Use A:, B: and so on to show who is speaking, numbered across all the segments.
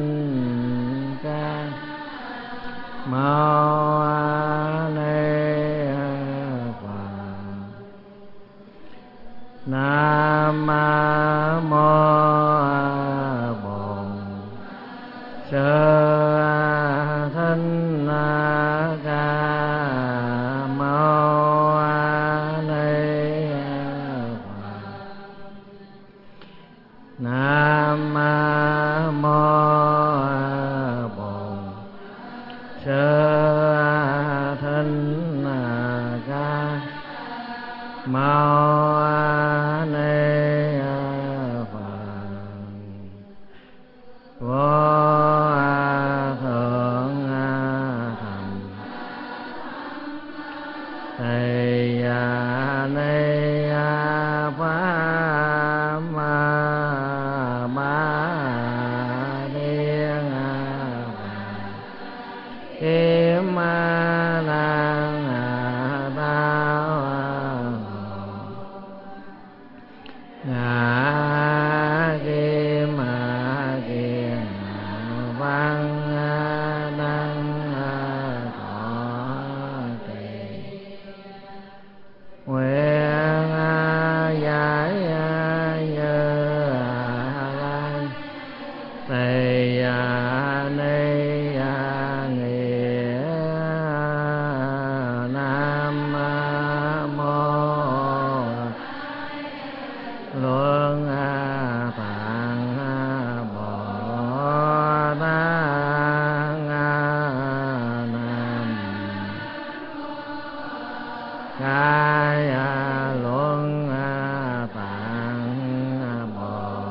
A: ca mâu ni Phật. Nam mô Bổn Sư Thích Ca Mâu Ni Phật. Nam mô Bổn Sư Thích Ca Mâu Ni Phật. Vô thượng thành thầy ni pháp ba điên kiếm năng tao ngã kim kiền văn đăng thọ trì nguyện giải như lai thầy ni nghĩa. Nam mô Luân Tạng Bồ Tát. Nam Cai Luân Tạng Bồ.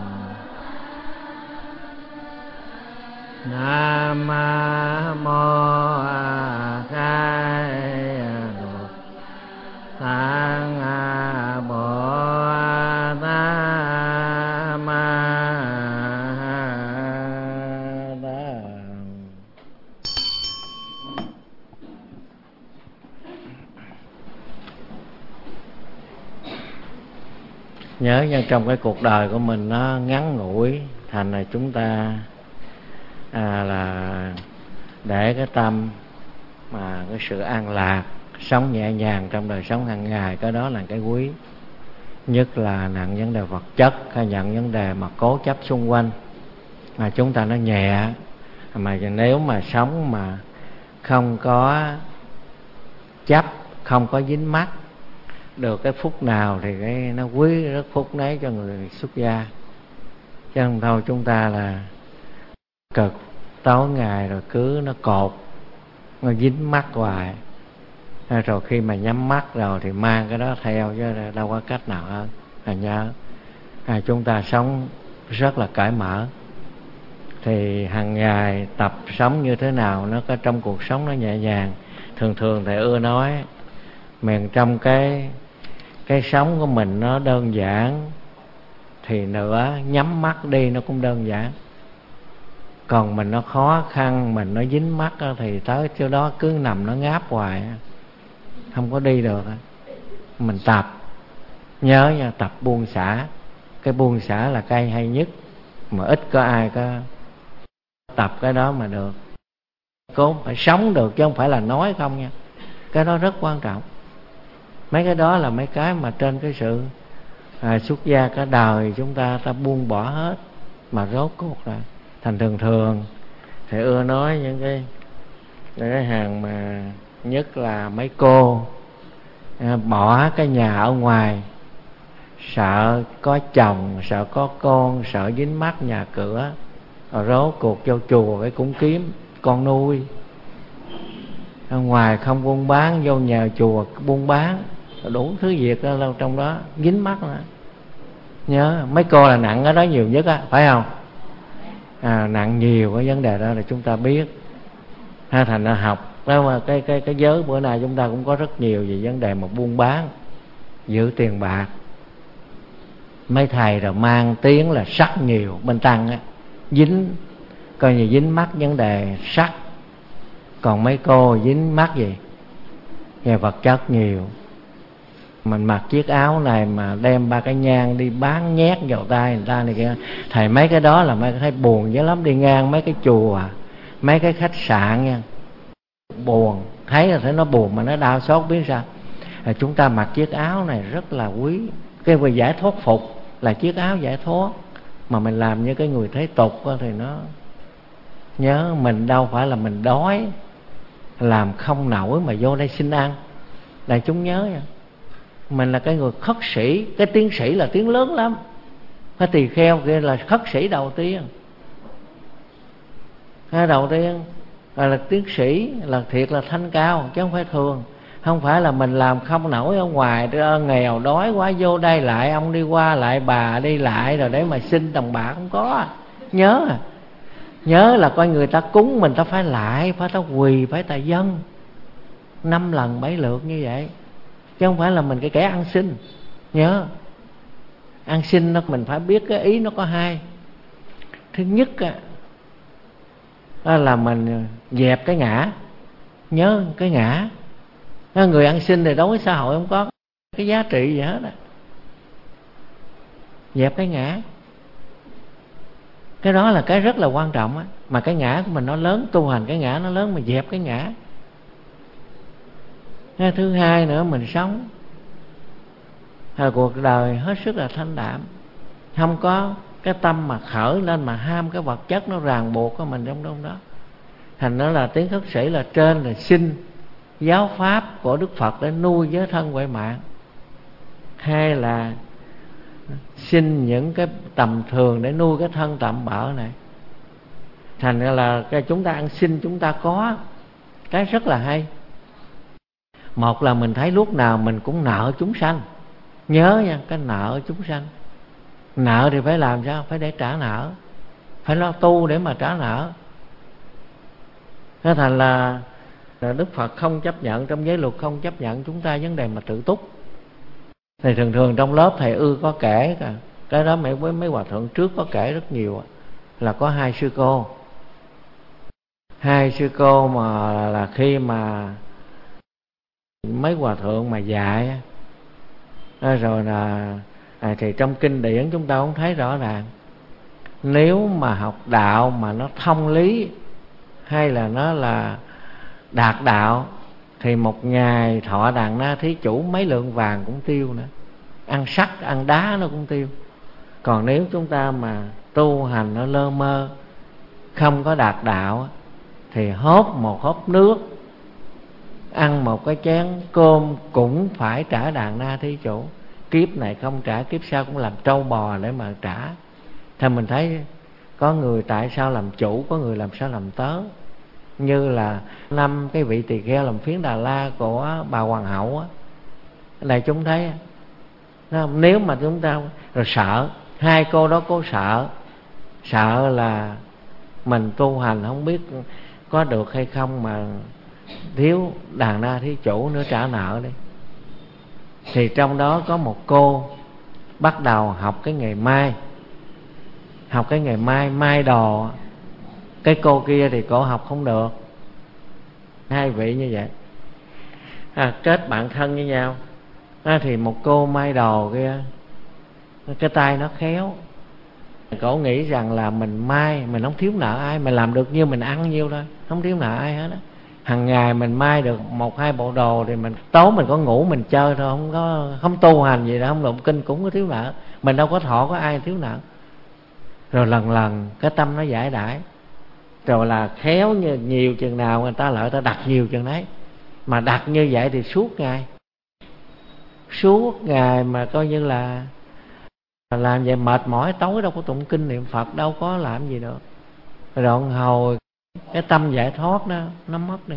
A: Nam mô Cai Luật Tạng Bồ Tát Ma Tát. Nhớ nha, trong cái cuộc đời của mình nó ngắn ngủi, thành là chúng ta là để cái tâm mà cái sự an lạc, sống nhẹ nhàng trong đời sống hàng ngày, cái đó là cái quý nhất. Là nặng vấn đề vật chất hay nhận vấn đề mà cố chấp xung quanh, mà chúng ta nó nhẹ. Mà nếu mà sống mà không có chấp, không có dính mắc được cái phút nào thì cái nó quý rất phút nấy cho người xuất gia. Chứ không thôi chúng ta là cực tối ngày rồi cứ nó cột, nó dính mắc hoài. Rồi khi mà nhắm mắt rồi thì mang cái đó theo, chứ đâu có cách nào hơn. Nhớ chúng ta sống rất là cởi mở, thì hàng ngày tập sống như thế nào nó có trong cuộc sống nó nhẹ nhàng. Thường thầy ưa nói mình trong cái sống của mình nó đơn giản thì nữa nhắm mắt đi nó cũng đơn giản. Còn mình nó khó khăn, mình nó dính mắt thì tới chỗ đó cứ nằm nó ngáp hoài, không có đi được. Mình tập, nhớ nha, tập buông xả. Cái buông xả là cái hay nhất, mà ít có ai có tập cái đó mà được. Cố phải sống được chứ không phải là nói không nha. Cái đó rất quan trọng. Mấy cái đó là mấy cái mà trên cái sự xuất gia cả đời chúng ta buông bỏ hết, mà rốt cuộc là thành thường thầy ưa nói những cái hàng mà nhất là mấy cô bỏ cái nhà ở ngoài, sợ có chồng, sợ có con, sợ dính mắc nhà cửa, rồi rốt cuộc vô chùa cái cũng kiếm con nuôi. Ở ngoài không buôn bán, vô nhà chùa buôn bán, đủ thứ việc đó, trong đó dính mắc nữa. Nhớ mấy cô là nặng ở đó nhiều nhất á, phải không? Nặng nhiều cái vấn đề đó là chúng ta biết. Thành ra học đó, mà cái giới bữa nay chúng ta cũng có rất nhiều về vấn đề mà buôn bán, giữ tiền bạc. Mấy thầy rồi mang tiếng là sắc nhiều, bên tăng á, dính coi như dính mắc vấn đề sắc. Còn mấy cô dính mắc gì? Về vật chất nhiều. Mình mặc chiếc áo này mà đem 3 cái nhang đi bán nhét vào tay người ta này kia, thầy mấy cái đó là mấy thấy buồn dữ lắm. Đi ngang mấy cái chùa, mấy cái khách sạn nha, buồn, thấy là thấy nó buồn mà nó đau xót biết sao. Chúng ta mặc chiếc áo này rất là quý. Cái về giải thoát phục là chiếc áo giải thoát, mà mình làm như cái người thế tục thì nó nhớ mình đâu phải là mình đói làm không nổi mà vô đây xin ăn. Đại chúng nhớ nha, mình là cái người khất sĩ. Cái tiến sĩ là tiếng lớn lắm. Cái tỳ kheo kia là khất sĩ đầu tiên. Cái đầu tiên là tiến sĩ, là thiệt là thanh cao chứ không phải thường. Không phải là mình làm không nổi ở ngoài, nghèo đói quá vô đây lại ông đi qua lại bà đi lại rồi để mà xin đồng bạc, không có. Nhớ là coi người ta cúng mình ta phải lại, phải ta quỳ, phải ta dâng 5 lần 7 lượt như vậy, chứ không phải là mình cái kẻ ăn xin. Nhớ ăn xin nó mình phải biết cái ý nó có hai. Thứ nhất đó là mình dẹp cái ngã. Nhớ cái ngã, người ăn xin thì đối với xã hội không có cái giá trị gì hết. Dẹp cái ngã, cái đó là cái rất là quan trọng á. Mà cái ngã của mình nó lớn, tu hành cái ngã nó lớn, mà dẹp cái ngã. Cái thứ hai nữa, mình sống cuộc đời hết sức là thanh đạm, không có cái tâm mà khởi lên mà ham cái vật chất nó ràng buộc của mình trong đó. Thành nó là tiếng khất sĩ là trên là xin giáo pháp của Đức Phật để nuôi giới thân huệ mạng, hay là xin những cái tầm thường để nuôi cái thân tạm bợ này. Thành ra là cái chúng ta ăn xin chúng ta có cái rất là hay. Một là mình thấy lúc nào mình cũng nợ chúng sanh. Nhớ nha, cái nợ chúng sanh. Nợ thì phải làm sao? Phải để trả nợ, phải lo tu để mà trả nợ. Thế thành là Đức Phật không chấp nhận, trong giới luật không chấp nhận chúng ta vấn đề mà tự túc. Thì thường trong lớp thầy có kể cái đó, mấy hòa thượng trước có kể rất nhiều, là có 2 sư cô. 2 sư cô mà là khi mà mấy hòa thượng mà dạy rồi là thì trong kinh điển chúng ta không thấy rõ ràng. Nếu mà học đạo mà nó thông lý hay là nó là đạt đạo thì một ngày thọ đàn na thí chủ mấy lượng vàng cũng tiêu nữa, ăn sắt ăn đá nó cũng tiêu. Còn nếu chúng ta mà tu hành nó lơ mơ, không có đạt đạo, thì hốt một hớp nước, ăn một cái chén cơm cũng phải trả đàn na thí chủ. Kiếp này không trả, kiếp sau cũng làm trâu bò để mà trả. Thì mình thấy có người tại sao làm chủ, có người làm sao làm tớ. Như là 5 cái vị tỳ kheo làm phiến Đà La của bà Hoàng hậu á, này chúng thấy nếu mà chúng ta rồi sợ, 2 cô đó cô sợ là mình tu hành không biết có được hay không, mà thiếu đàn na thí chủ nữa trả nợ đi. Thì trong đó có một cô bắt đầu học cái nghề may, may đồ. Cái cô kia thì cổ học không được. 2 vị như vậy kết bạn thân với nhau. Thì một cô may đồ kia, cái tay nó khéo, cổ nghĩ rằng là mình may, mình không thiếu nợ ai, mình làm được nhiêu mình ăn nhiêu thôi, không thiếu nợ ai hết á. Hằng ngày mình may được 1-2 bộ đồ thì mình tối mình có ngủ mình chơi thôi, không tu hành gì đó, không lụng kinh cũng có thiếu nợ. Mình đâu có thọ có ai thiếu nợ. Rồi lần cái tâm nó giải đãi, rồi là khéo như nhiều chừng nào người ta lại ta đặt nhiều chừng đấy. Mà đặt như vậy thì suốt ngày mà coi như là làm vậy mệt mỏi, tối đâu có tụng kinh niệm Phật, đâu có làm gì được. Rồi hồi cái tâm giải thoát đó nó mất đi,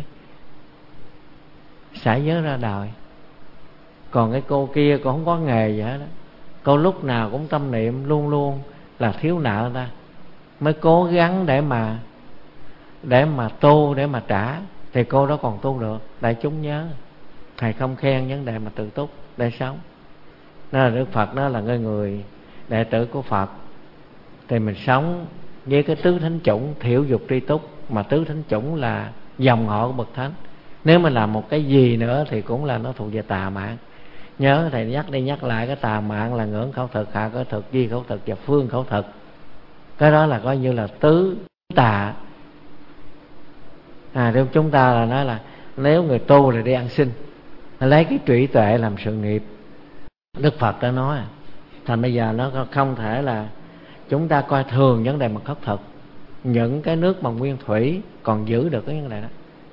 A: xả giới ra đời. Còn cái cô kia cô không có nghề gì hết đó. Cô lúc nào cũng tâm niệm luôn luôn là thiếu nợ ta, mới cố gắng để mà tu, để mà trả. Thì cô đó còn tu được. Đại chúng nhớ, thầy không khen vấn đề mà tự túc để sống. Đó là Đức Phật, đó là người đệ tử của Phật. Thì mình sống với cái tứ thánh chủng thiểu dục tri túc. Mà tứ thánh chủng là dòng họ của bậc thánh. Nếu mà làm một cái gì nữa thì cũng là nó thuộc về tà mạng. Nhớ thầy nhắc đi nhắc lại, cái tà mạng là ngưỡng khẩu thực, hạ khẩu thực, duy khẩu thực và phương khẩu thực. Cái đó là coi như là tứ tà. Nếu chúng ta là nói là nếu người tu thì đi ăn xin, lấy cái trí tuệ làm sự nghiệp. Đức Phật đã nói thành bây giờ nó không thể là chúng ta coi thường vấn đề mà khất thực. Những cái nước mà nguyên thủy còn giữ được cái vấn đề đó.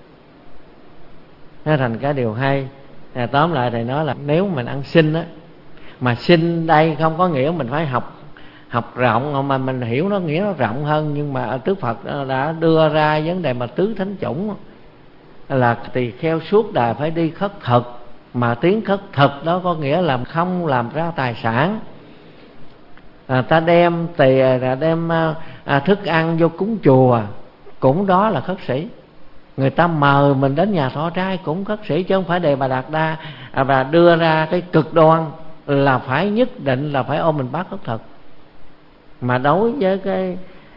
A: Nó thành cái điều hay. Tóm lại thầy nói là nếu mình ăn xin á, mà xin đây không có nghĩa mình phải học rộng, mà mình hiểu nó nghĩa nó rộng hơn. Nhưng mà Đức Phật đã đưa ra vấn đề mà tứ thánh chủng là tỳ kheo suốt đời phải đi khất thực. Mà tiếng khất thực đó có nghĩa là không làm ra tài sản. Ta đem thức ăn vô cúng chùa cũng đó là khất sĩ. Người ta mời mình đến nhà thọ trai cũng khất sĩ, chứ không phải Đề Bà Đạt Đa và đưa ra cái cực đoan là phải nhất định là phải ôm mình bát khất thực. Mà đối với cái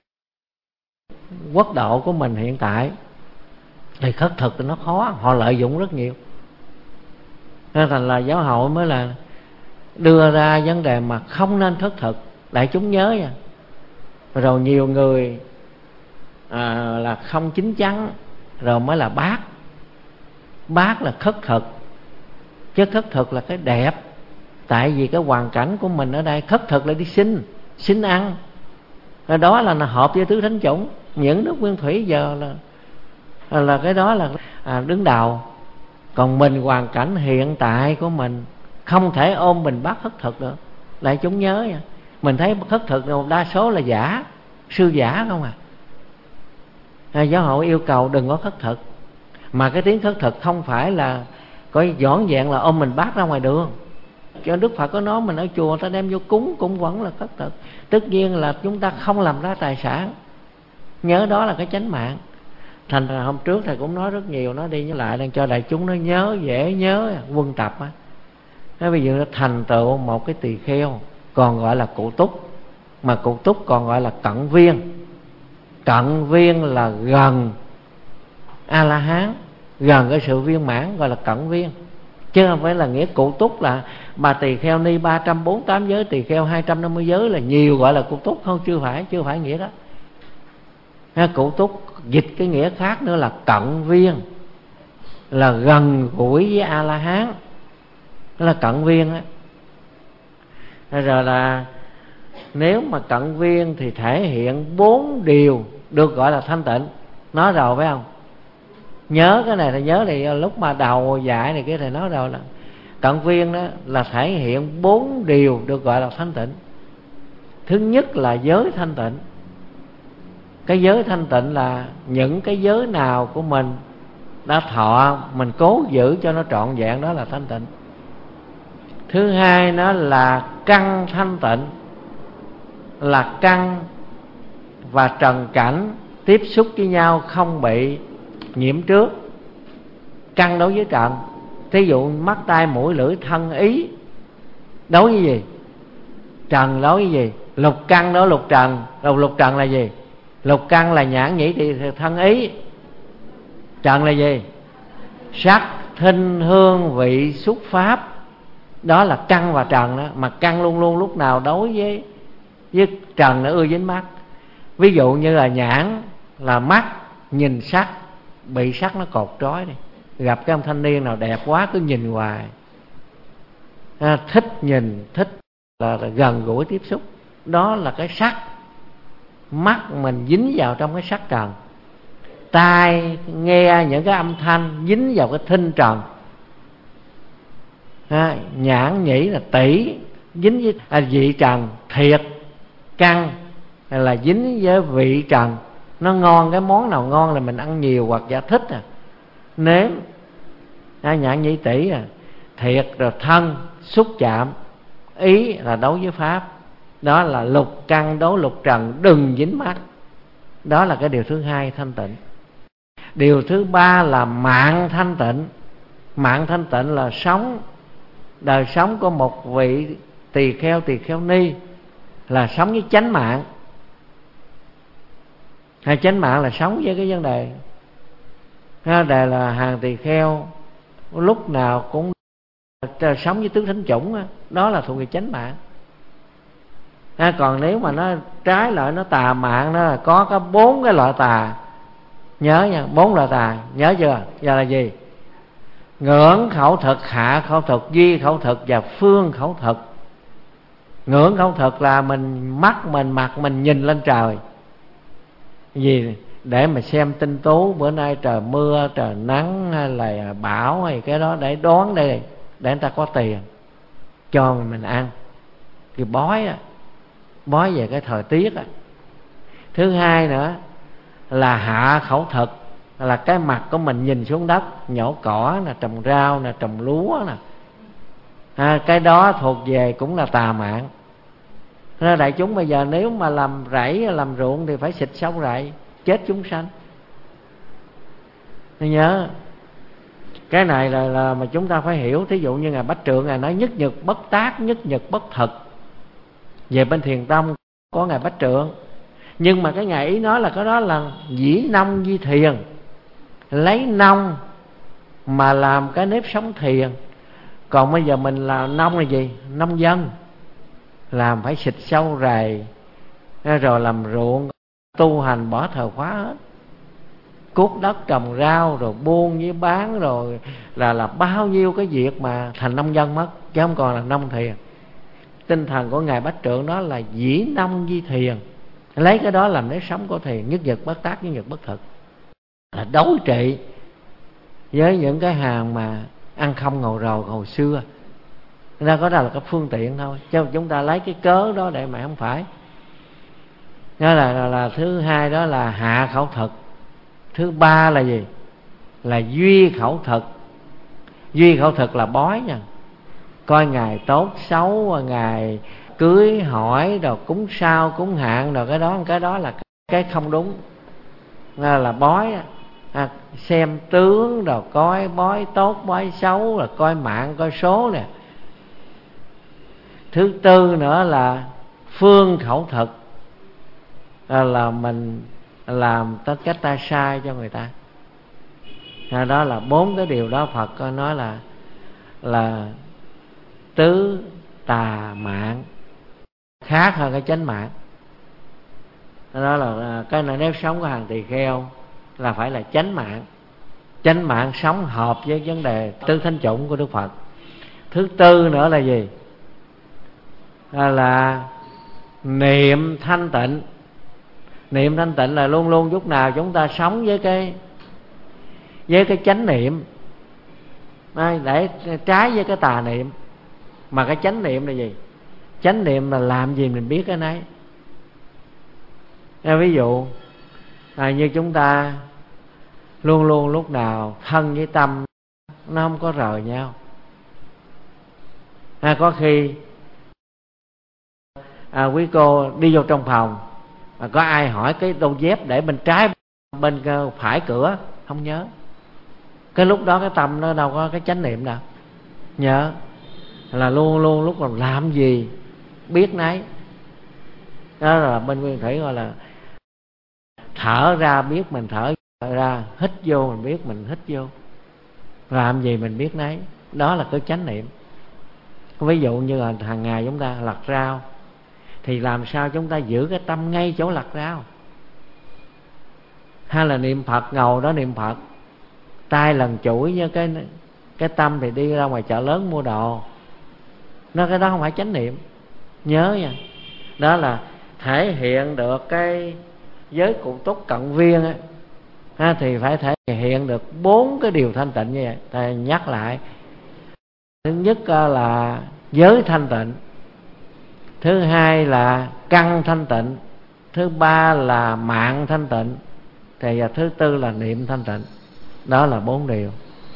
A: quốc độ của mình hiện tại thì khất thực thì nó khó, họ lợi dụng rất nhiều. Nên thành là giáo hội mới là đưa ra vấn đề mà không nên khất thực. Đại chúng nhớ nha. Rồi nhiều người là không chín chắn, rồi mới là bát. Bát là khất thực, chứ khất thực là cái đẹp. Tại vì cái hoàn cảnh của mình ở đây khất thực là đi xin ăn. Đó là hợp với tứ thánh chủng. Những nước nguyên thủy giờ là cái đó là đứng đầu. Còn mình hoàn cảnh hiện tại của mình không thể ôm mình bát khất thực được. Lại chúng nhớ nha. Mình thấy khất thực đa số là giả, sư giả không giáo hội yêu cầu đừng có khất thực. Mà cái tiếng khất thực không phải là có dõn dẹn là ôm mình bát ra ngoài đường. Cho Đức Phật có nói mình ở chùa ta đem vô cúng cũng vẫn là khất thực. Tất nhiên là chúng ta không làm ra tài sản. Nhớ đó là cái chánh mạng. Thành ra hôm trước thầy cũng nói rất nhiều, nói đi nhớ lại đang cho đại chúng nó nhớ, dễ nhớ. Quân tập nó bây giờ nó thành tựu một cái tỳ kheo còn gọi là cụ túc, mà cụ túc còn gọi là cận viên. Cận viên là gần A La Hán, gần cái sự viên mãn, gọi là cận viên. Chứ không phải là nghĩa cụ túc là bà tỳ kheo ni 348 giới, tỳ kheo 250 giới là nhiều gọi là cụ túc. Không, chưa phải nghĩa đó. Cụ túc dịch cái nghĩa khác nữa là cận viên, là gần gũi với A La Hán, đó là cận viên á. Rồi là nếu mà cận viên thì thể hiện 4 điều được gọi là thanh tịnh. Nói rồi phải không? Nhớ cái này thì nhớ, thì lúc mà đầu dạy này kia thầy nói rồi là cận viên đó là thể hiện 4 điều được gọi là thanh tịnh. Thứ nhất là giới thanh tịnh. Cái giới thanh tịnh là những cái giới nào của mình đã thọ, mình cố giữ cho nó trọn vẹn, đó là thanh tịnh. Thứ hai nó là căn thanh tịnh, là căn và trần cảnh tiếp xúc với nhau không bị nhiễm trước. Căn đối với trần, thí dụ mắt tai mũi lưỡi thân ý đối với gì? Trần đối với gì? Lục căn đối lục trần. Lục trần là gì? Lục căn là nhãn nhĩ thì thân ý. Trần là gì? Sắc thinh hương vị xúc pháp. Đó là căn và trần đó. Mà căn luôn luôn lúc nào đối với trần nó ưa dính mắt. Ví dụ như là nhãn là mắt nhìn sắc, bị sắc nó cột trói đi. Gặp cái ông thanh niên nào đẹp quá cứ nhìn hoài. Thích nhìn, thích là gần gũi tiếp xúc. Đó là cái sắc. Mắt mình dính vào trong cái sắc trần. Tai nghe những cái âm thanh dính vào cái thinh trần. Nhãn nhĩ là tỷ dính với vị trần. Thiệt căn là dính với vị trần. Nó ngon, cái món nào ngon là mình ăn nhiều hoặc giả thích nếm. Nhãn nhĩ tỷ thiệt. Rồi thân xúc chạm, ý là đối với pháp. Đó là lục căn đối lục trần, đừng dính mắt. Đó là cái điều thứ hai thanh tịnh. Điều thứ ba là mạng thanh tịnh. Mạng thanh tịnh là sống, đời sống của một vị tỳ kheo ni là sống với chánh mạng. Hay chánh mạng là sống với cái vấn đề là hàng tỳ kheo lúc nào cũng sống với tứ thánh chủng á, đó là thuộc về chánh mạng. Còn nếu mà nó trái lại, nó tà mạng, nó là có 4 cái loại tà. Nhớ nha, 4 loại tà, nhớ chưa? Giờ là gì? Ngưỡng khẩu thực, hạ khẩu thực, duy khẩu thực và phương khẩu thực. Ngưỡng khẩu thực là mắt mình, mặt mình nhìn lên trời. Gì? Để mà xem tinh tú, bữa nay trời mưa, trời nắng hay là bão hay cái đó, để đoán đây, để người ta có tiền cho mình ăn. Thì bói á, bói về cái thời tiết á. Thứ hai nữa là hạ khẩu thực, là cái mặt của mình nhìn xuống đất, nhổ cỏ nè, trồng rau nè, trồng lúa nè. Cái đó thuộc về cũng là tà mạng. Nên đại chúng bây giờ nếu mà làm rẫy, làm ruộng thì phải xịt sâu rậy, chết chúng sanh. Nên nhớ cái này là mà chúng ta phải hiểu. Thí dụ như Ngài Bách Trượng, Ngài nói nhất nhật bất tác, nhất nhật bất thực. Về bên Thiền Tông có Ngài Bách Trượng, nhưng mà cái Ngài ý nói là cái đó là dĩ nông di thiền, lấy nông mà làm cái nếp sống thiền. Còn bây giờ mình là nông là gì? Nông dân, làm phải xịt sâu rầy, rồi làm ruộng, tu hành bỏ thờ khóa hết, cuốc đất trồng rau, rồi buôn với bán, rồi là bao nhiêu cái việc mà thành nông dân mất, chứ không còn là nông thiền. Tinh thần của Ngài Bách Trượng đó là dĩ nông di thiền, lấy cái đó làm nếp sống của thiền, nhất nhật bất tác, nhất nhật bất thực, là đối trị với những cái hàng mà ăn không ngồi rầu hồi xưa. Ra có đó là cái phương tiện thôi, chứ chúng ta lấy cái cớ đó để mà không phải. Đó là thứ hai, đó là hạ khẩu thực. Thứ ba là gì? Là duy khẩu thực. Duy khẩu thực là bói nha, coi ngày tốt xấu, ngày cưới hỏi, rồi cúng sao cúng hạn, rồi cái đó là cái không đúng, là bói. Xem tướng, rồi coi bói tốt bói xấu, rồi coi mạng coi số nè. Thứ tư nữa là phương khẩu thực, là mình làm tất cách ta sai cho người ta. Đó là 4 cái điều đó Phật có nói là tứ tà mạng, khác hơn cái chánh mạng. Đó là cái nếp sống của hàng tỳ kheo là phải là chánh mạng. Chánh mạng sống hợp với vấn đề tứ thánh chủng của Đức Phật. Thứ tư nữa là gì? Là niệm thanh tịnh. Niệm thanh tịnh là luôn luôn lúc nào chúng ta sống với cái chánh niệm, để trái với cái tà niệm. Mà cái chánh niệm là gì? Chánh niệm là làm gì mình biết cái nấy. Ví dụ như chúng ta luôn luôn lúc nào thân với tâm nó không có rời nhau. Có khi quý cô đi vô trong phòng, có ai hỏi cái đôi dép để bên trái bên phải cửa, không nhớ. Cái lúc đó cái tâm nó đâu có cái chánh niệm đâu. Nhớ là luôn luôn lúc nào làm gì biết nấy. Đó là bên Nguyên Thủy gọi là thở ra biết mình thở ra, hít vô mình biết mình hít vô, làm gì mình biết nấy. Đó là cái chánh niệm. Ví dụ như là hàng ngày chúng ta lặt rau, thì làm sao chúng ta giữ cái tâm ngay chỗ lặt rau. Hay là niệm Phật, ngồi đó niệm Phật, tay lần chuỗi với cái tâm thì đi ra ngoài chợ lớn mua đồ. Cái đó không phải chánh niệm. Nhớ nha. Đó là thể hiện được cái giới cụ túc cận viên á, thì phải thể hiện được 4 cái điều thanh tịnh như vậy. Thầy nhắc lại. Thứ nhất là giới thanh tịnh. Thứ hai là căn thanh tịnh. Thứ ba là mạng thanh tịnh. Thì thứ tư là niệm thanh tịnh. Đó là 4 điều.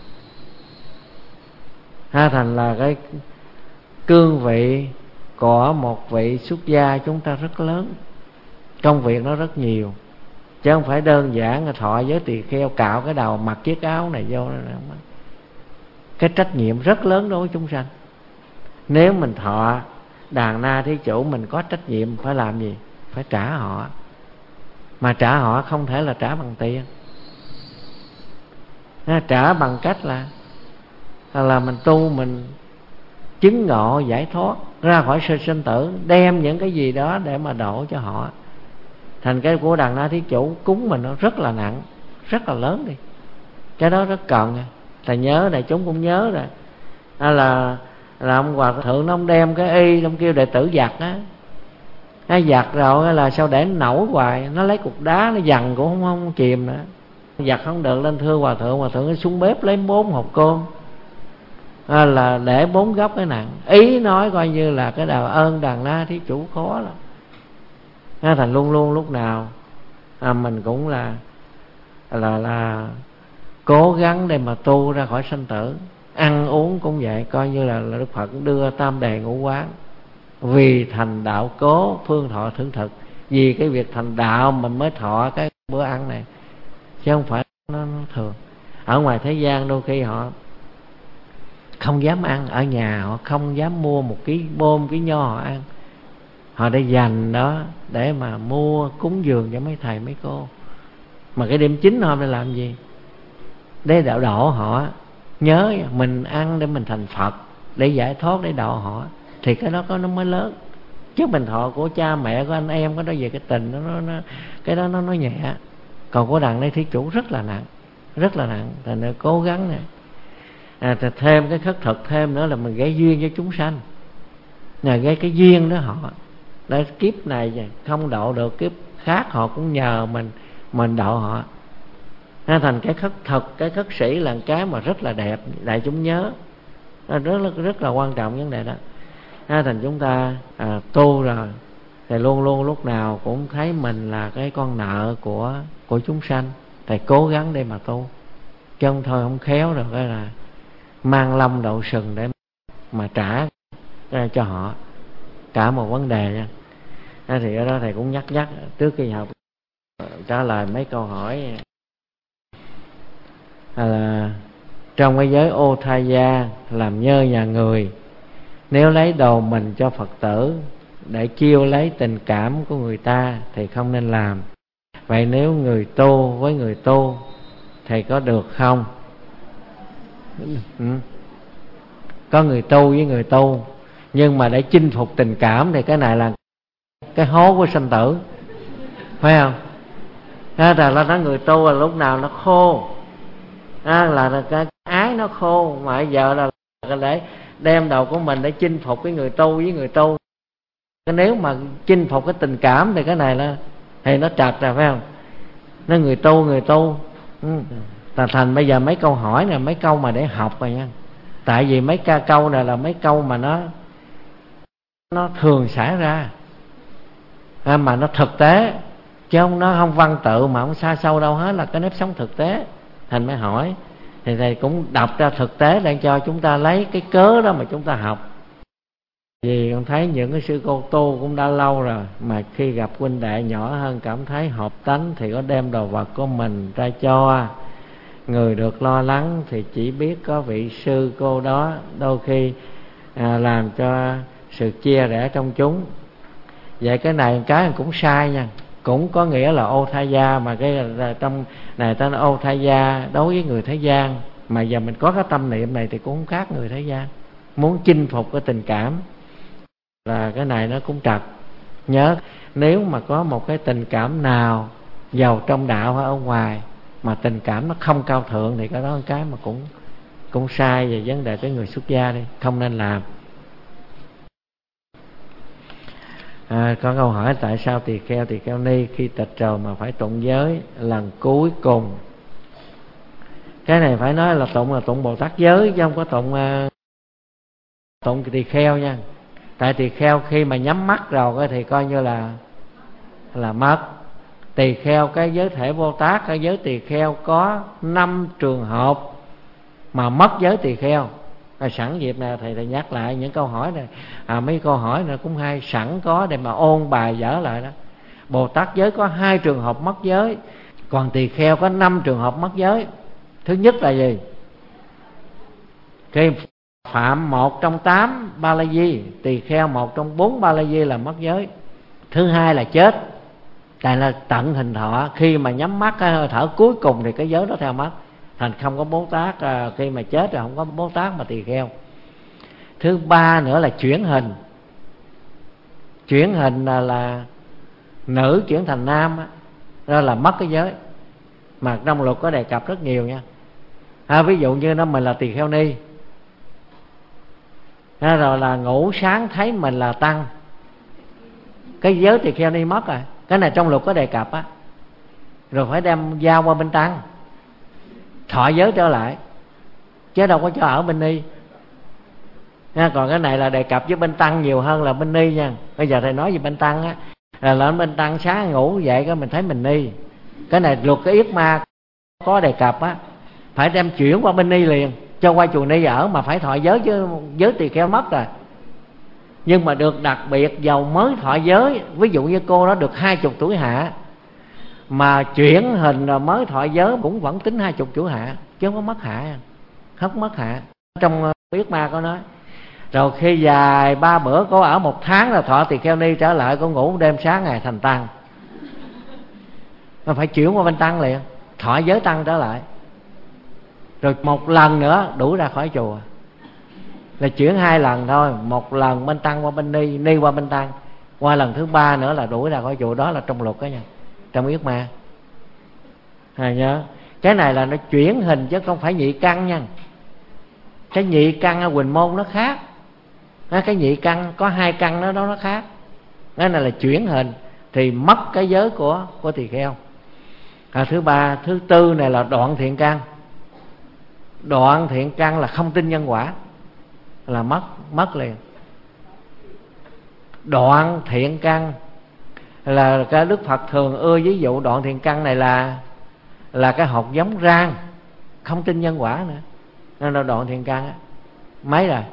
A: Thành là cái cương vị của một vị xuất gia chúng ta rất lớn. Công việc nó rất nhiều, chứ không phải đơn giản là thọ giới tỳ kheo, cạo cái đầu, mặc chiếc áo này vô. Cái trách nhiệm rất lớn đối với chúng sanh. Nếu mình thọ đàn na thí chủ, mình có trách nhiệm phải làm gì? Phải trả họ. Mà trả họ không thể là trả bằng tiền. Trả bằng cách là mình tu, mình chứng ngộ giải thoát ra khỏi sự sinh tử, đem những cái gì đó để mà độ cho họ. Thành cái của Đàn Na Thí Chủ cúng mình nó rất là nặng, rất là lớn đi. Cái đó rất cần. Thầy nhớ, đại chúng cũng nhớ rồi. Là ông Hòa Thượng ông đem cái y, ông kêu đệ tử giặt á. Nó giặt rồi là sao để nó nổi hoài, nó lấy cục đá nó dằn cũng không chìm nữa. Giặt không được lên thưa Hòa Thượng nó xuống bếp lấy 4 hộp cơm, là để 4 góc cái nặng. Ý nói coi như là cái đào ơn Đàn Na Thí Chủ khó lắm. Thành luôn luôn lúc nào mình cũng là cố gắng để mà tu ra khỏi sanh tử. Ăn uống cũng vậy, coi như là Đức Phật đưa tam đề ngũ quán. Vì thành đạo cố phương thọ thưởng thực. Vì cái việc thành đạo mình mới thọ cái bữa ăn này, chứ không phải nó thường. Ở ngoài thế gian đôi khi họ không dám ăn, ở nhà họ không dám mua 1 ký bôm, ký nho họ ăn. Họ để dành đó để mà mua cúng dường cho mấy thầy mấy cô. Mà cái đêm 9 hôm để làm gì? Để đạo độ họ. Nhớ mình ăn để mình thành Phật, để giải thoát, để độ họ. Thì cái đó nó mới lớn. Chứ mình thọ của cha mẹ, của anh em, có đó về cái tình cái đó nó nhẹ. Còn của Đàn Na Thí Chủ rất là nặng, rất là nặng. Thành ra cố gắng nè. Thêm cái khất thực thêm nữa là mình gây duyên cho chúng sanh. Gây cái duyên đó họ. Để kiếp này không độ được, kiếp khác họ cũng nhờ mình độ họ. Thành cái khất thực, cái khất sĩ là cái mà rất là đẹp. Đại chúng nhớ, rất là quan trọng vấn đề đó. Thành chúng ta tu rồi thì luôn luôn lúc nào cũng thấy mình là cái con nợ của chúng sanh. Thầy cố gắng để mà tu, chứ không thôi không khéo rồi cái là mang lâm đậu sừng để mà trả cho họ. Cả một vấn đề nha. Thì ở đó thầy cũng nhắc trước khi học trả lời mấy câu hỏi là trong cái giới ô tha gia làm nhơ nhà người, nếu lấy đồ mình cho Phật tử để chiêu lấy tình cảm của người ta thì không nên làm. Vậy nếu người tu với người tu thì có được không? Có người tu với người tu, nhưng mà để chinh phục tình cảm thì cái này là cái hố của sanh tử, phải không? Là nó người tu là lúc nào nó khô, là cái ái nó khô. Mà bây giờ là để đem đầu của mình để chinh phục cái người tu với người tu. Nếu mà chinh phục cái tình cảm thì cái này là thì nó trật rồi, phải không? Nó người tu. Thành bây giờ mấy câu hỏi này mấy câu mà để học rồi nha. Tại vì mấy câu này là mấy câu mà nó thường xảy ra, mà nó thực tế, chứ nó không văn tự mà không xa sâu đâu hết, là cái nếp sống thực tế. Thành mới hỏi thì thầy cũng đọc ra thực tế để cho chúng ta lấy cái cớ đó mà chúng ta học. Vì con thấy những cái sư cô tu cũng đã lâu rồi, mà khi gặp huynh đệ nhỏ hơn cảm thấy hợp tánh thì có đem đồ vật của mình ra cho. Người được lo lắng thì chỉ biết có vị sư cô đó, đôi khi làm cho sự chia rẽ trong chúng. Vậy cái này cái cũng sai nha. Cũng có nghĩa là ô tha gia, mà cái là trong này ta nói ô tha gia đối với người thế gian. Mà giờ mình có cái tâm niệm này thì cũng không khác người thế gian. Muốn chinh phục cái tình cảm là cái này nó cũng trật. Nhớ, nếu mà có một cái tình cảm nào giàu trong đạo hay ở ngoài mà tình cảm nó không cao thượng thì cái đó là cái mà cũng sai về vấn đề cái người xuất gia đi, không nên làm. Có câu hỏi tại sao tỳ kheo ni khi tịch rồi mà phải tụng giới lần cuối cùng? Cái này phải nói là tụng Bồ Tát giới, chứ không có tụng tỳ kheo nha. Tại tỳ kheo khi mà nhắm mắt rồi thì coi như là mất. Tỳ kheo cái giới thể Bồ Tát, cái giới tỳ kheo có 5 trường hợp mà mất giới tỳ kheo. Sẵn dịp nào thầy nhắc lại những câu hỏi này. Mấy câu hỏi này cũng hay, sẵn có để mà ôn bài dở lại đó. Bồ Tát giới có 2 trường hợp mất giới, còn tỳ kheo có 5 trường hợp mất giới. Thứ nhất là gì? Khi phạm 1 trong 8 ba la di, tỳ kheo 1 trong 4 ba la di là mất giới. Thứ hai là chết, tại là tận hình thọ. Khi mà nhắm mắt cái hơi thở cuối cùng thì cái giới đó theo mất. Thành không có Bồ Tát, khi mà chết rồi không có Bồ Tát mà tỳ kheo. Thứ ba nữa là chuyển hình. Chuyển hình là nữ chuyển thành nam á, đó là mất cái giới, mà trong luật có đề cập rất nhiều nha. Ví dụ như mình là tỳ kheo ni, rồi là ngủ sáng thấy mình là tăng, cái giới tỳ kheo ni mất rồi. Cái này trong luật có đề cập á, rồi phải đem giao qua bên tăng, thọ giới trở lại, chứ đâu có cho ở bên ni. Còn cái này là đề cập với bên tăng nhiều hơn là bên ni nha. Bây giờ thầy nói về bên tăng á, là lên bên tăng sáng ngủ dậy cái mình thấy mình ni. Cái này luật cái yết ma có đề cập á, phải đem chuyển qua bên ni liền, cho qua chùa ni ở, mà phải thọ giới, chứ giới tỳ kheo mất rồi. Nhưng mà được đặc biệt giàu mới thọ giới, ví dụ như cô đó được 20 tuổi hạ, mà chuyển hình rồi mới thọ giới cũng vẫn tính 20 tuổi hạ, chứ không có mất hạ, không mất hạ. Trong yết ma có nói. Rồi khi dài 3 bữa, có ở 1 tháng là thọ tỳ kheo ni trở lại, có ngủ đêm sáng ngày thành tăng. Nó phải chuyển qua bên tăng liền, thọ giới tăng trở lại. Rồi 1 lần nữa đuổi ra khỏi chùa, là chuyển 2 lần thôi. 1 lần bên tăng qua bên ni, ni qua bên tăng, qua lần thứ 3 nữa là đuổi ra khỏi chùa. Đó là trong luật đó nha, trong yết ma. Nhớ cái này là nó chuyển hình chứ không phải nhị căn nha. Cái nhị căn ở Huỳnh Môn nó khác, cái nhị căn có 2 căn đó nó khác. Cái này là chuyển hình thì mất cái giới của tỳ kheo. Thứ ba, thứ tư này là đoạn thiện căn. Đoạn thiện căn là không tin nhân quả, là mất liền. Đoạn thiện căn là cái Đức Phật thường ưa ví dụ đoạn thiện căn này là cái hột giống rang, không tin nhân quả nữa, nên là đoạn thiện căn á. Mấy rồi?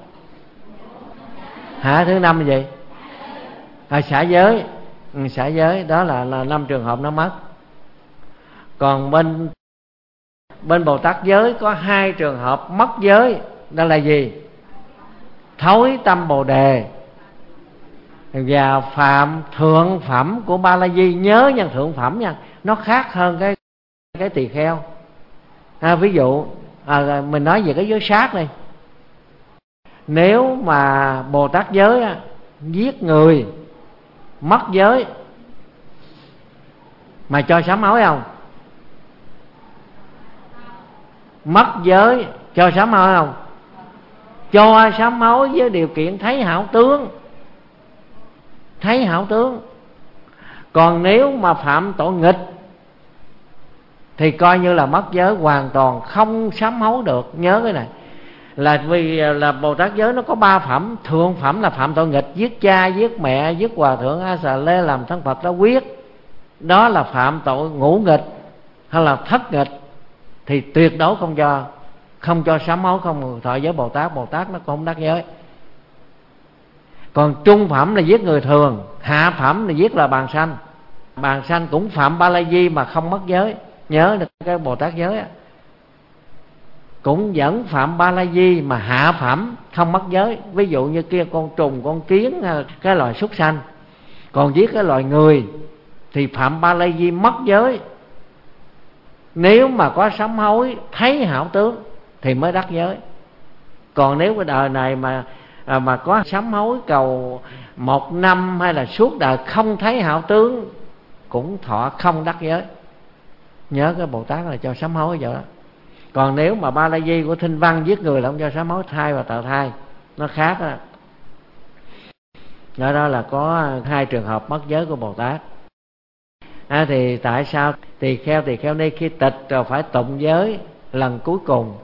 A: Thứ 5 là gì? Xả giới. Xả giới đó là 5 trường hợp nó mất. Còn bên Bồ Tát giới có 2 trường hợp mất giới. Đó là gì? Thối tâm Bồ Đề và phạm thượng phẩm của Ba La Di. Nhớ nha, thượng phẩm nha, nó khác hơn cái tỳ kheo. Ví dụ mình nói về cái giới sát đi. Nếu mà Bồ Tát giới giết người mất giới mà cho sám hối không? Mất giới cho sám hối không? Cho sám hối với điều kiện thấy hảo tướng. Thấy hảo tướng. Còn nếu mà phạm tội nghịch thì coi như là mất giới, hoàn toàn không sám hối được. Nhớ cái này là vì là Bồ Tát giới nó có 3 phẩm. Thượng phẩm là phạm tội nghịch, giết cha, giết mẹ, giết hòa thượng A Xà Lê làm thân Phật đó quyết. Đó là phạm tội ngũ nghịch hay là thất nghịch, thì tuyệt đối không cho sám hối, không thọ giới Bồ Tát. Bồ Tát nó không đắc giới. Còn trung phẩm là giết người thường, hạ phẩm là giết là bàn sanh. Bàn sanh cũng phạm Ba La Di mà không mất giới. Nhớ được cái Bồ Tát giới cũng vẫn phạm Ba La Di mà hạ phẩm không mất giới. Ví dụ như kia con trùng, con kiến, cái loài súc sanh. Còn giết cái loài người thì phạm Ba La Di mất giới. Nếu mà có sám hối thấy hảo tướng thì mới đắc giới. Còn nếu cái đời này mà có sám hối cầu 1 năm hay là suốt đời không thấy hảo tướng cũng thọ không đắc giới. Nhớ cái Bồ Tát là cho sám hối vậy đó. Còn nếu mà Ba La Di của Thinh Văn giết người là không cho sám hối, thai và tờ thai nó khác đó. Đó là có 2 trường hợp mất giới của Bồ Tát. Thì tại sao tỳ kheo ni khi tịch rồi phải tụng giới lần cuối cùng?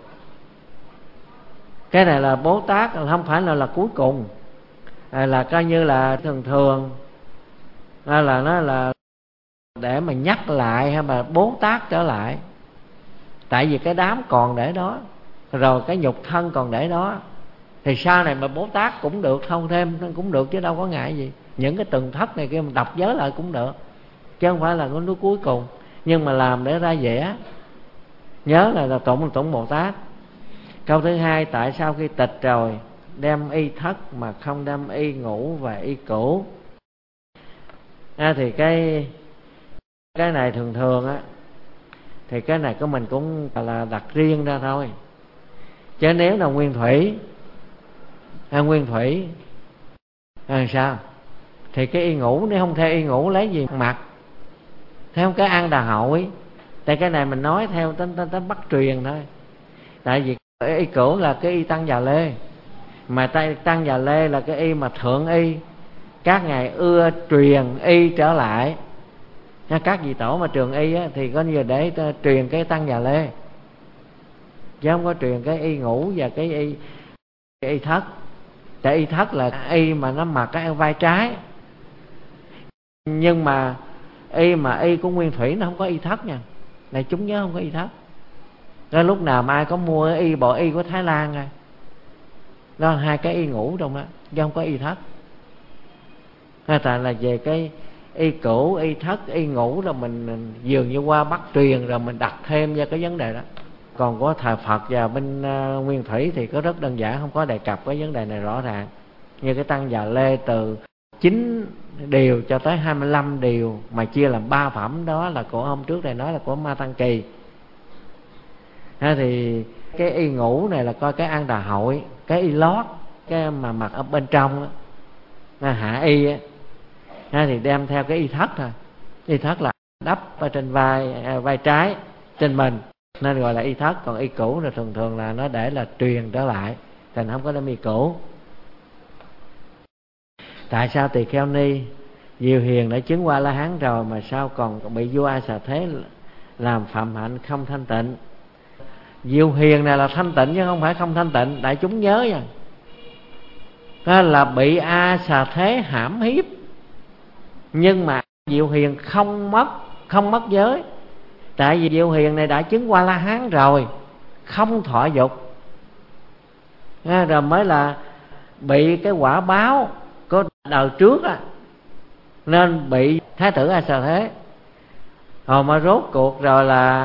A: Cái này là Bồ Tát, không phải là cuối cùng, là coi như là thường là nó là để mà nhắc lại hay mà Bồ Tát trở lại. Tại vì cái đám còn để đó, rồi cái nhục thân còn để đó, thì sau này mà Bồ Tát cũng được, thâu thêm cũng được, chứ đâu có ngại gì. Những cái tầng thất này kia mình đọc giới lại cũng được, chứ không phải là cái núi cuối cùng. Nhưng mà làm để ra vẻ. Nhớ là tụng Bồ Tát. Câu thứ 2, tại sao khi tịch rồi đem y thất mà không đem y ngũ và y cửu? Thì cái này thường á, thì cái này của mình cũng là đặt riêng ra thôi. Chứ nếu là nguyên thủy nguyên thủy sao? Thì cái y ngũ nếu không theo y ngũ lấy gì mặc? Theo cái An Đà Hội. Tại cái này mình nói theo tính bắt truyền thôi. Tại vì y cửu là cái y Tăng Già Lê, mà Tăng Già Lê là cái y mà thượng y, các ngài ưa truyền y trở lại. Các vị tổ mà truyền y á, thì có như để truyền cái Tăng Già Lê, chứ không có truyền cái y ngũ và cái y thất. Tại y thất là y mà nó mặc cái vai trái, nhưng mà y của nguyên thủy nó không có y thất nha. Này chúng nhớ không có y thất. Đó, lúc nào mà ai có mua y bộ y của Thái Lan rồi đó, hai cái y ngũ trong đó, chứ không có y thất. Tại là về cái y cửu, y thất, y ngũ là mình dường như qua bắt truyền rồi mình đặt thêm ra cái vấn đề đó. Còn có thời Phật và bên nguyên thủy thì có rất đơn giản, không có đề cập cái vấn đề này rõ ràng. Như cái Tăng Già Lê từ 9 điều cho tới 25 điều mà chia làm 3 phẩm, đó là của hôm trước này nói là của Ma Tăng Kỳ. Thì cái y ngũ này là coi cái An Đà Hội, cái y lót, cái mà mặc ở bên trong đó, hạ y á, thì đem theo cái y thất thôi. Y thất là đắp ở trên vai trái trên mình nên gọi là y thất. Còn y cửu là thường là nó để là truyền trở lại, thành không có đem y cửu. Tại sao Tỳ Kheo Ni Diệu Hiền đã chứng qua La Hán rồi mà sao còn bị vua A Xà Thế làm phạm hạnh không thanh tịnh? Diệu Hiền này là thanh tịnh chứ không phải không thanh tịnh, đại chúng nhớ nha. Đó là bị A Xà Thế hãm hiếp, nhưng mà Diệu Hiền không mất giới. Tại vì Diệu Hiền này đã chứng qua La Hán rồi, không thọ dục, rồi mới là bị cái quả báo của đời trước á, nên bị Thái tử A Xà Thế. Rồi mà rốt cuộc rồi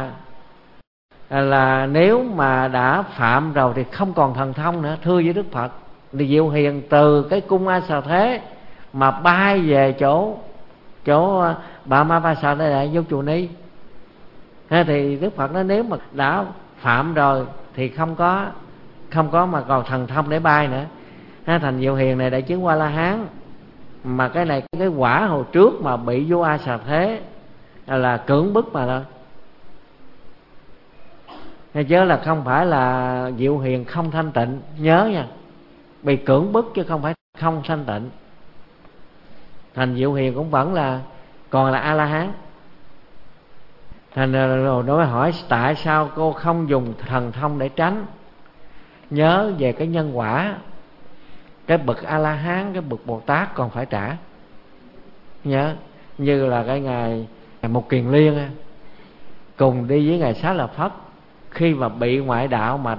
A: là nếu mà đã phạm rồi thì không còn thần thông nữa. Thưa với Đức Phật, thì Diệu Hiền từ cái cung A Xà Thế mà bay về chỗ bà Ma Ba Sa Đa Đại Vô Chù Ni. Thì Đức Phật nói nếu mà đã phạm rồi thì không có mà còn thần thông để bay nữa. Thành Diệu Hiền này đã chứng qua La Hán, mà cái này cái quả hồi trước mà bị vua A Xà Thế là cưỡng bức mà thôi. Chứ là không phải là Diệu Hiền không thanh tịnh, nhớ nha, bị cưỡng bức chứ không phải không thanh tịnh. Thành Diệu Hiền cũng vẫn là còn là A La Hán. Thành rồi nó mới hỏi tại sao cô không dùng thần thông để tránh? Nhớ về cái nhân quả, cái bậc A La Hán, cái bậc Bồ Tát còn phải trả. Nhớ như là cái ngài Mục Kiền Liên cùng đi với ngài Xá Lợi Phất, khi mà bị ngoại đạo mà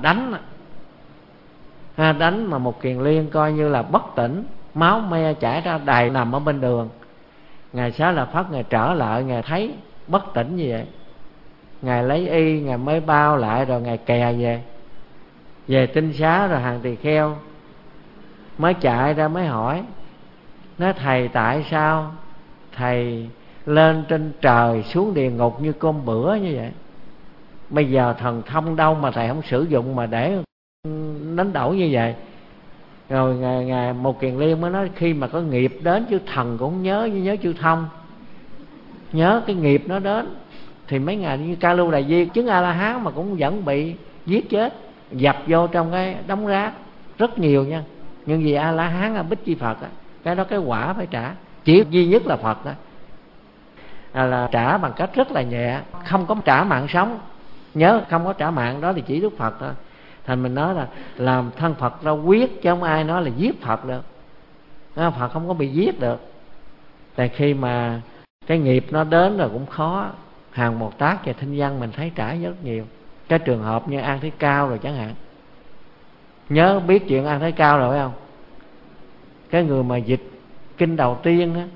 A: đánh mà Mục Kiền Liên coi như là bất tỉnh, máu me chảy ra đầy, nằm ở bên đường. Ngài Xá Lợi Phất ngài trở lại, ngài thấy bất tỉnh như vậy, ngài lấy y, ngài mới bao lại rồi ngài kè về Tinh Xá. Rồi hàng tỳ kheo mới chạy ra mới hỏi, nói thầy tại sao thầy lên trên trời xuống địa ngục như cơm bữa như vậy? Bây giờ thần thông đâu mà thầy không sử dụng mà để đánh đổi như vậy? Rồi ngài Một Kiền Liên mới nói khi mà có nghiệp đến, chứ thần cũng nhớ chư thông, nhớ cái nghiệp nó đến. Thì mấy ngài như Ca Lưu Đà Di chứng A La Hán mà cũng vẫn bị giết chết, dập vô trong cái đống rác rất nhiều nha. Nhưng vì A La Hán là Bích Chi Phật á, cái đó cái quả phải trả, chỉ duy nhất là Phật đó là trả bằng cách rất là nhẹ, không có trả mạng sống. Nhớ không có trả mạng, đó thì chỉ Đức Phật thôi. Thành mình nói là làm thân Phật ra quyết, chứ không ai nói là giết Phật được. Phật không có bị giết được. Tại khi mà cái nghiệp nó đến rồi cũng khó. Hàng Bồ Tát và Thinh Văn mình thấy trả rất nhiều. Cái trường hợp như An Thế Cao rồi chẳng hạn, nhớ biết chuyện An Thế Cao rồi phải không? Cái người mà dịch kinh đầu tiên á,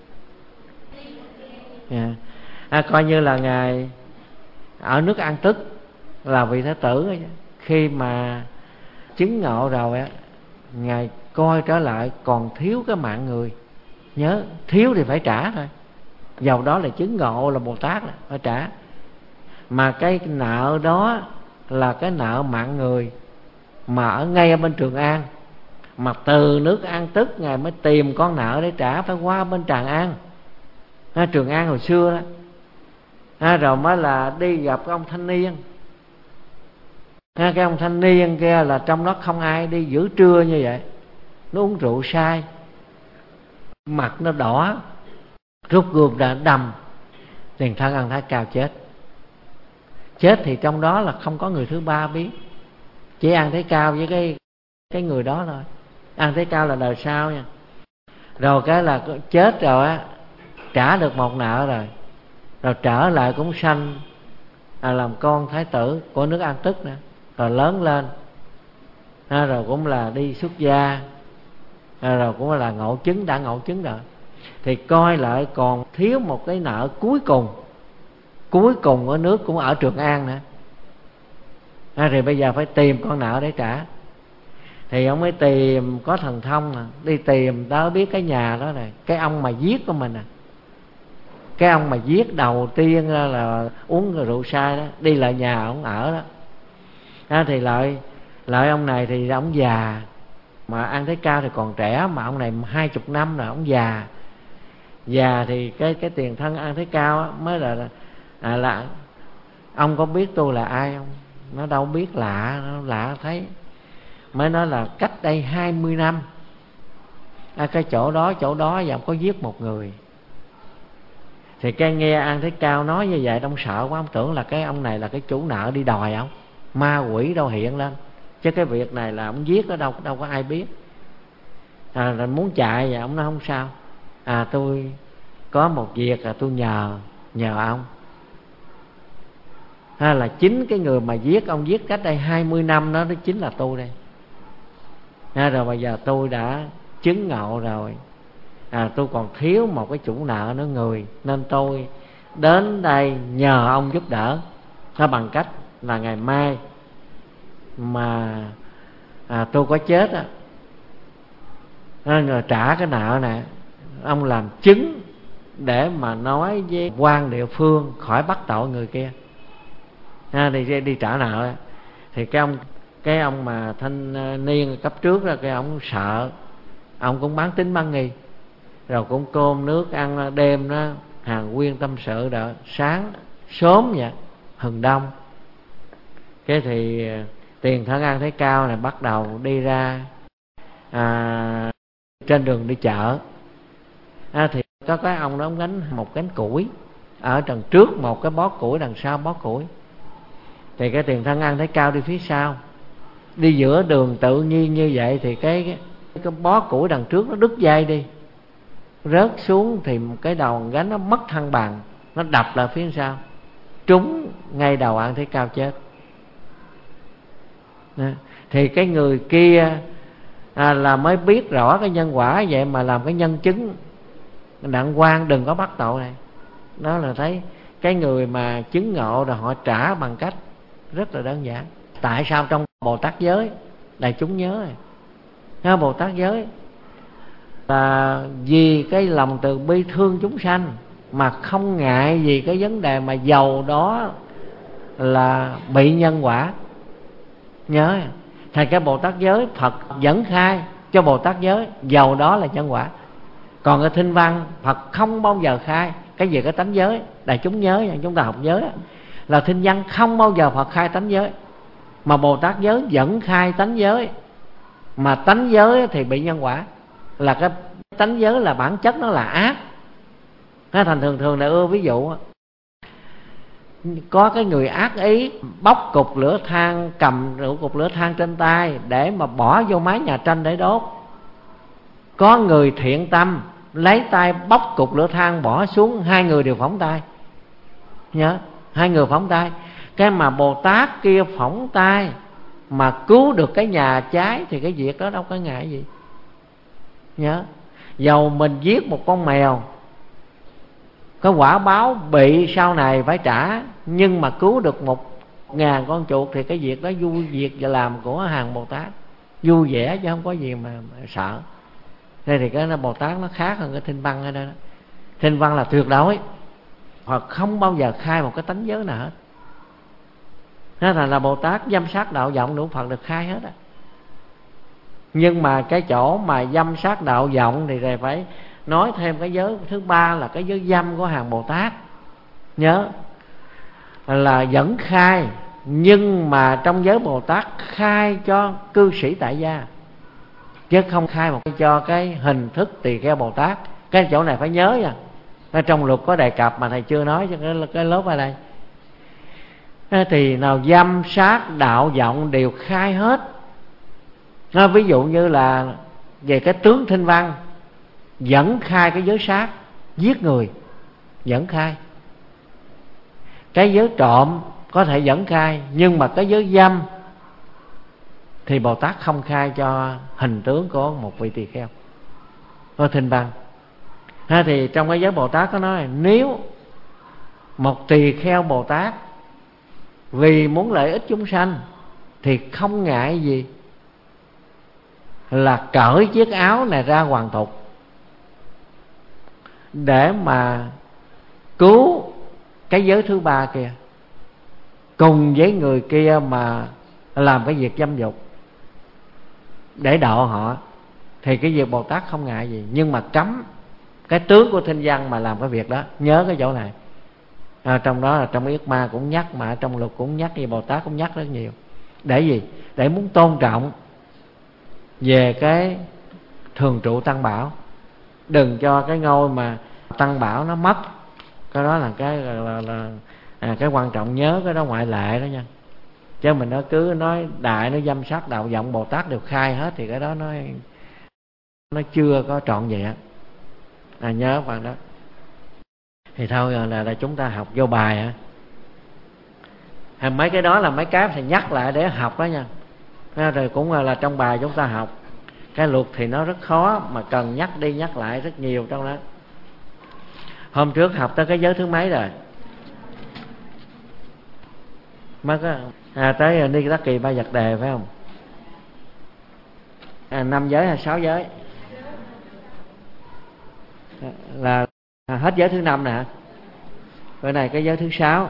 A: coi như là ngài ở nước An Tức là vị Thái tử. Khi mà chứng ngộ rồi á, ngài coi trở lại còn thiếu cái mạng người. Nhớ thiếu thì phải trả thôi, dầu đó là chứng ngộ là Bồ Tát là phải trả. Mà cái nợ đó là cái nợ mạng người mà ở ngay ở bên Trường An, Mà từ nước An Tức Ngài mới tìm con nợ để trả, phải qua bên Tràng An, Trường An hồi xưa đó. Rồi mới là đi gặp cái ông thanh niên. Cái ông thanh niên kia là trong đó không ai đi giữa trưa như vậy, nó uống rượu say, mặt nó đỏ, rút gươm ra đâm. Tiền thân An Thái Cao chết. Chết thì trong đó là không có người thứ ba biết, chỉ An Thái Cao với cái người đó thôi. An Thái Cao là đời sau nha. Rồi cái là chết rồi á, trả được một nợ rồi trở lại cũng sanh làm con thái tử của nước An Tức nữa. Rồi lớn lên rồi cũng là đi xuất gia, rồi cũng là ngộ chứng, đã ngộ chứng rồi. Thì coi lại còn thiếu một cái nợ cuối cùng ở nước, cũng ở Trường An nữa. Thì bây giờ phải tìm con nợ để trả. Thì ông mới tìm, có thần thông đi tìm đó, biết cái nhà đó này, cái ông mà giết của mình cái ông mà giết đầu tiên là uống rượu say đó, đi lại nhà ông ở đó. Thì lại ông này thì ông già, mà An Thái Cao thì còn trẻ, mà ông này 20 năm rồi, ông già thì cái tiền thân An Thái Cao mới là ông có biết tôi là ai không? Nó đâu biết, lạ thấy. Mới nói là cách đây 20 năm cái chỗ đó và ông có giết một người. Thì cái nghe An Thái Cao nói như vậy, ông sợ quá, ông tưởng là cái ông này là cái chủ nợ đi đòi ông, ma quỷ đâu hiện lên, chứ cái việc này là ông giết ở đâu có ai biết. Rồi muốn chạy, và ông nói không sao, tôi có một việc là tôi nhờ ông. Là chính cái người mà giết ông, giết cách đây 20 năm đó, nó chính là tôi đây. Rồi bây giờ tôi đã chứng ngộ rồi, tôi còn thiếu một cái chủ nợ nữa người, nên tôi đến đây nhờ ông giúp đỡ. Bằng cách là ngày mai mà tôi có chết rồi trả cái nợ này, ông làm chứng để mà nói với quan địa phương khỏi bắt tội người kia, đi trả nợ. Thì cái ông mà thanh niên cấp trước đó, cái ông sợ, ông cũng bán tín bán nghi, rồi cũng cơm nước ăn đêm đó, hàng quyên tâm sự đó, sáng sớm vậy, hừng đông. Cái thì tiền thân An Thái Cao này bắt đầu đi ra trên đường đi chợ. Thì có cái ông đó, ông gánh một gánh củi, ở đằng trước một cái bó củi, đằng sau bó củi. Thì cái tiền thân An Thái Cao đi phía sau, đi giữa đường tự nhiên như vậy. Thì cái bó củi đằng trước nó đứt dây đi, rớt xuống, thì cái đầu gánh nó mất thăng bằng, nó đập lại phía sau, trúng ngay đầu An Thái Cao chết. Thì cái người kia là mới biết rõ cái nhân quả vậy, mà làm cái nhân chứng đặng quan đừng có bắt tội này. Đó là thấy cái người mà chứng ngộ rồi họ trả bằng cách rất là đơn giản. Tại sao trong Bồ Tát giới, đại chúng nhớ rồi, Bồ Tát giới là vì cái lòng từ bi thương chúng sanh, mà không ngại gì cái vấn đề mà giàu đó là bị nhân quả. Nhớ, thành cái Bồ Tát giới Phật vẫn khai cho Bồ Tát giới giàu đó là nhân quả. Còn cái thinh văn Phật không bao giờ khai cái gì cái tánh giới. Đại chúng nhớ nha, chúng ta học giới là thinh văn không bao giờ Phật khai tánh giới, mà Bồ Tát giới vẫn khai tánh giới. Mà tánh giới thì bị nhân quả, là cái tánh giới là bản chất nó là ác. Thành thường là ví dụ có cái người ác ý bóc cục lửa than, cầm rượu cục lửa than trên tay để mà bỏ vô mái nhà tranh để đốt. Có người thiện tâm lấy tay bóc cục lửa than bỏ xuống, hai người đều phỏng tay. Nhớ, hai người phỏng tay. Cái mà Bồ Tát kia phỏng tay mà cứu được cái nhà cháy thì cái việc đó đâu có ngại gì. Nhớ, dầu mình giết một con mèo, cái quả báo bị sau này phải trả, nhưng mà cứu được 1.000 con chuột thì cái việc đó vui việc và làm của hàng Bồ Tát, vui vẻ chứ không có gì mà sợ. Thế thì cái Bồ Tát nó khác hơn cái thinh văn ở đây đó. Thinh văn là tuyệt đối, hoặc không bao giờ khai một cái tánh giới nào hết. Thế thành là Bồ Tát dâm sát đạo vọng đủ Phật được khai hết á. Nhưng mà cái chỗ mà dâm sát đạo vọng thì thầy phải nói thêm cái giới thứ ba là cái giới dâm của hàng Bồ Tát. Nhớ là vẫn khai, nhưng mà trong giới Bồ Tát khai cho cư sĩ tại gia, chứ không khai một cái cho cái hình thức tỳ kheo Bồ Tát. Cái chỗ này phải nhớ nha, ở trong luật có đề cập mà thầy chưa nói cho cái lớp ở đây. Thì nào dâm sát đạo vọng đều khai hết. Ví dụ như là về cái tướng thinh văn vẫn khai cái giới sát, giết người vẫn khai. Cái giới trộm có thể vẫn khai, nhưng mà cái giới dâm thì Bồ Tát không khai cho hình tướng của một vị tỳ kheo có thinh văn. Thì trong cái giới Bồ Tát có nói nếu một tỳ kheo Bồ Tát vì muốn lợi ích chúng sanh thì không ngại gì là cởi chiếc áo này ra hoàn tục để mà cứu cái giới thứ ba kia, cùng với người kia mà làm cái việc dâm dục để độ họ, thì cái việc Bồ Tát không ngại gì. Nhưng mà cấm cái tướng của thinh văn mà làm cái việc đó. Nhớ cái chỗ này. Trong đó là trong Yết Ma cũng nhắc, mà trong luật cũng nhắc, như Bồ Tát cũng nhắc rất nhiều. Để gì? Để muốn tôn trọng về cái thường trụ tăng bảo, đừng cho cái ngôi mà tăng bảo nó mất. Cái đó là cái quan trọng, nhớ cái đó ngoại lệ đó nha. Chứ mình nó cứ nói đại, nó dâm sát đạo vọng Bồ Tát đều khai hết thì cái đó nó chưa có trọn vẹn. Nhớ phần đó. Thì thôi là chúng ta học vô bài hả? Mấy cái đó là mấy cái phải nhắc lại để học đó nha. Rồi cũng là trong bài chúng ta học. Cái luật thì nó rất khó, mà cần nhắc đi nhắc lại rất nhiều trong đó. Hôm trước học tới cái giới thứ mấy rồi? Mới có tới Ni Tắc Kỳ Ba Vật Đề phải không? 5 giới hay 6 giới? Là hết giới thứ 5 nè. Cái này cái giới thứ 6.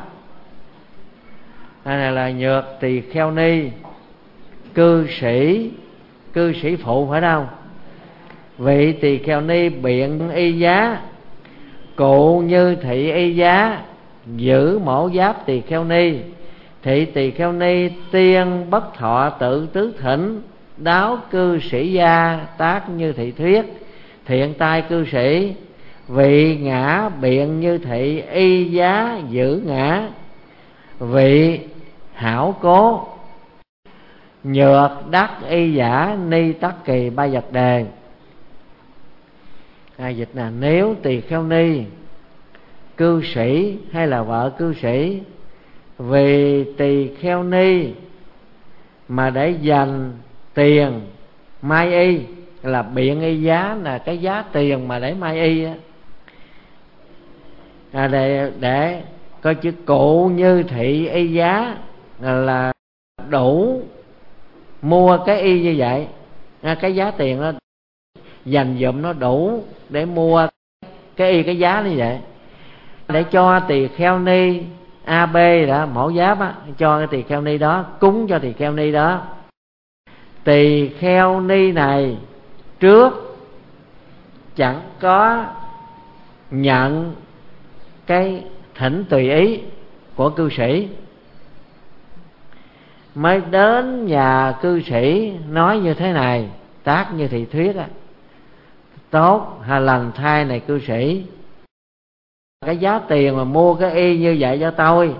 A: Này là nhược tỳ kheo ni, cư sĩ phụ phải không? Vị tỳ kheo ni biện y giá, cụ như thị y giá, giữ mổ giáp tỳ kheo ni, thị tỳ kheo ni tiên bất thọ tự tứ thỉnh, đáo cư sĩ gia tác như thị thuyết, thiện tai cư sĩ, vị ngã biện như thị y giá giữ ngã, vị hảo cố nhược đắc y giả Ni Tắc Kỳ Ba Vật Đề. Dịch là nếu tỳ kheo ni, cư sĩ hay là vợ cư sĩ, vì tỳ kheo ni mà để dành tiền mai y, là biện y giá là cái giá tiền mà để mai y để coi chữ cụ như thị y giá là đủ mua cái y như vậy. Cái giá tiền đó dành dụm nó đủ để mua cái y, cái giá như vậy, để cho tỳ kheo ni AB đó, mẫu giáp á, cho cái tỳ kheo ni đó, cúng cho tỳ kheo ni đó. Tỳ kheo ni này trước chẳng có nhận cái thỉnh tùy ý của cư sĩ, mới đến nhà cư sĩ nói như thế này, tác như thị thuyết á: tốt hay lành thay này cư sĩ, cái giá tiền mà mua cái y như vậy cho tôi,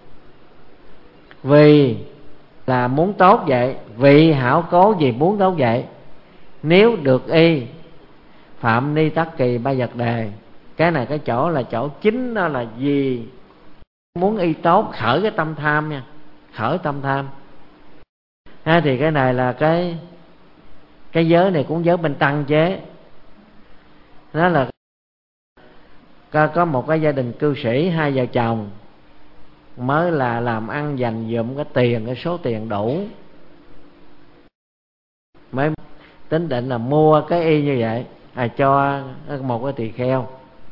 A: vì là muốn tốt vậy, vì hảo cố vì muốn tốt vậy. Nếu được y phạm Ni Tắc Kỳ Ba Vật Đề. Cái này cái chỗ là chỗ chính, đó là vì muốn y tốt, khởi cái tâm tham nha, khởi tâm tham. Thì cái này là cái giới này cũng giới bên tăng chế. Đó là có một cái gia đình cư sĩ, hai vợ chồng mới là làm ăn dành dụm cái tiền, cái số tiền đủ, mới tính định là mua cái y như vậy cho một cái tỳ kheo.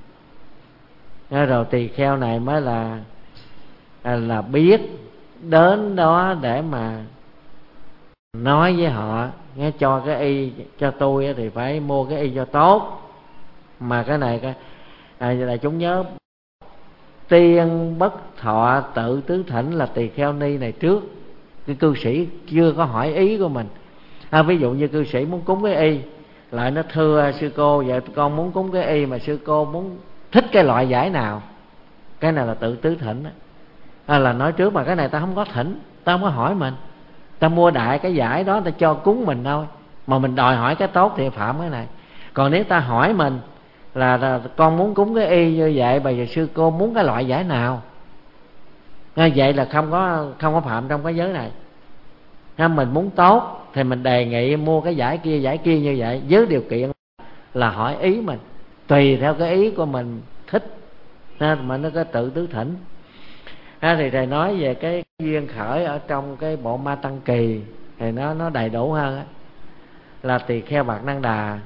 A: Rồi tỳ kheo này mới là biết đến đó để mà nói với họ nghe cho cái y cho tôi thì phải mua cái y cho tốt, mà cái này là chúng nhớ tiên bất thọ tự tứ thỉnh là tỳ kheo ni này trước. Cái cư sĩ chưa có hỏi ý của mình. Ví dụ như cư sĩ muốn cúng cái y, lại nó thưa sư cô vậy con muốn cúng cái y mà sư cô muốn thích cái loại giải nào, cái này là tự tứ thỉnh đó. Là nói trước mà cái này ta không có thỉnh, ta không có hỏi mình, ta mua đại cái giải đó ta cho cúng mình thôi, mà mình đòi hỏi cái tốt thì phạm cái này. Còn nếu ta hỏi mình là con muốn cúng cái y như vậy, bây giờ sư cô muốn cái loại giải nào, vậy là không có phạm trong cái giới này. Mình muốn tốt thì mình đề nghị mua cái giải kia như vậy, với điều kiện là hỏi ý mình, tùy theo cái ý của mình thích, mà nó có tự tứ thỉnh. Thì thầy nói về cái duyên khởi ở trong cái bộ Ma Tăng Kỳ thì nó đầy đủ hơn. Là tỳ kheo Bạt Năng Đà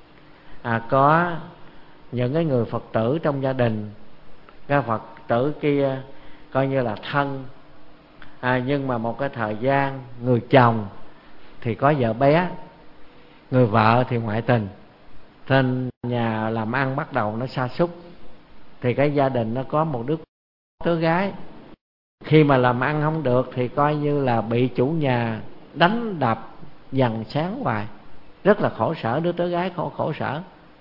A: có những cái người Phật tử trong gia đình, cái Phật tử kia coi như là thân, nhưng mà một cái thời gian người chồng thì có vợ bé, người vợ thì ngoại tình, nên nhà làm ăn bắt đầu nó sa sút, thì cái gia đình nó có một đứa gái. Khi mà làm ăn không được thì coi như là bị chủ nhà đánh đập dằn sáng hoài, rất là khổ sở, đứa tớ gái khổ sở.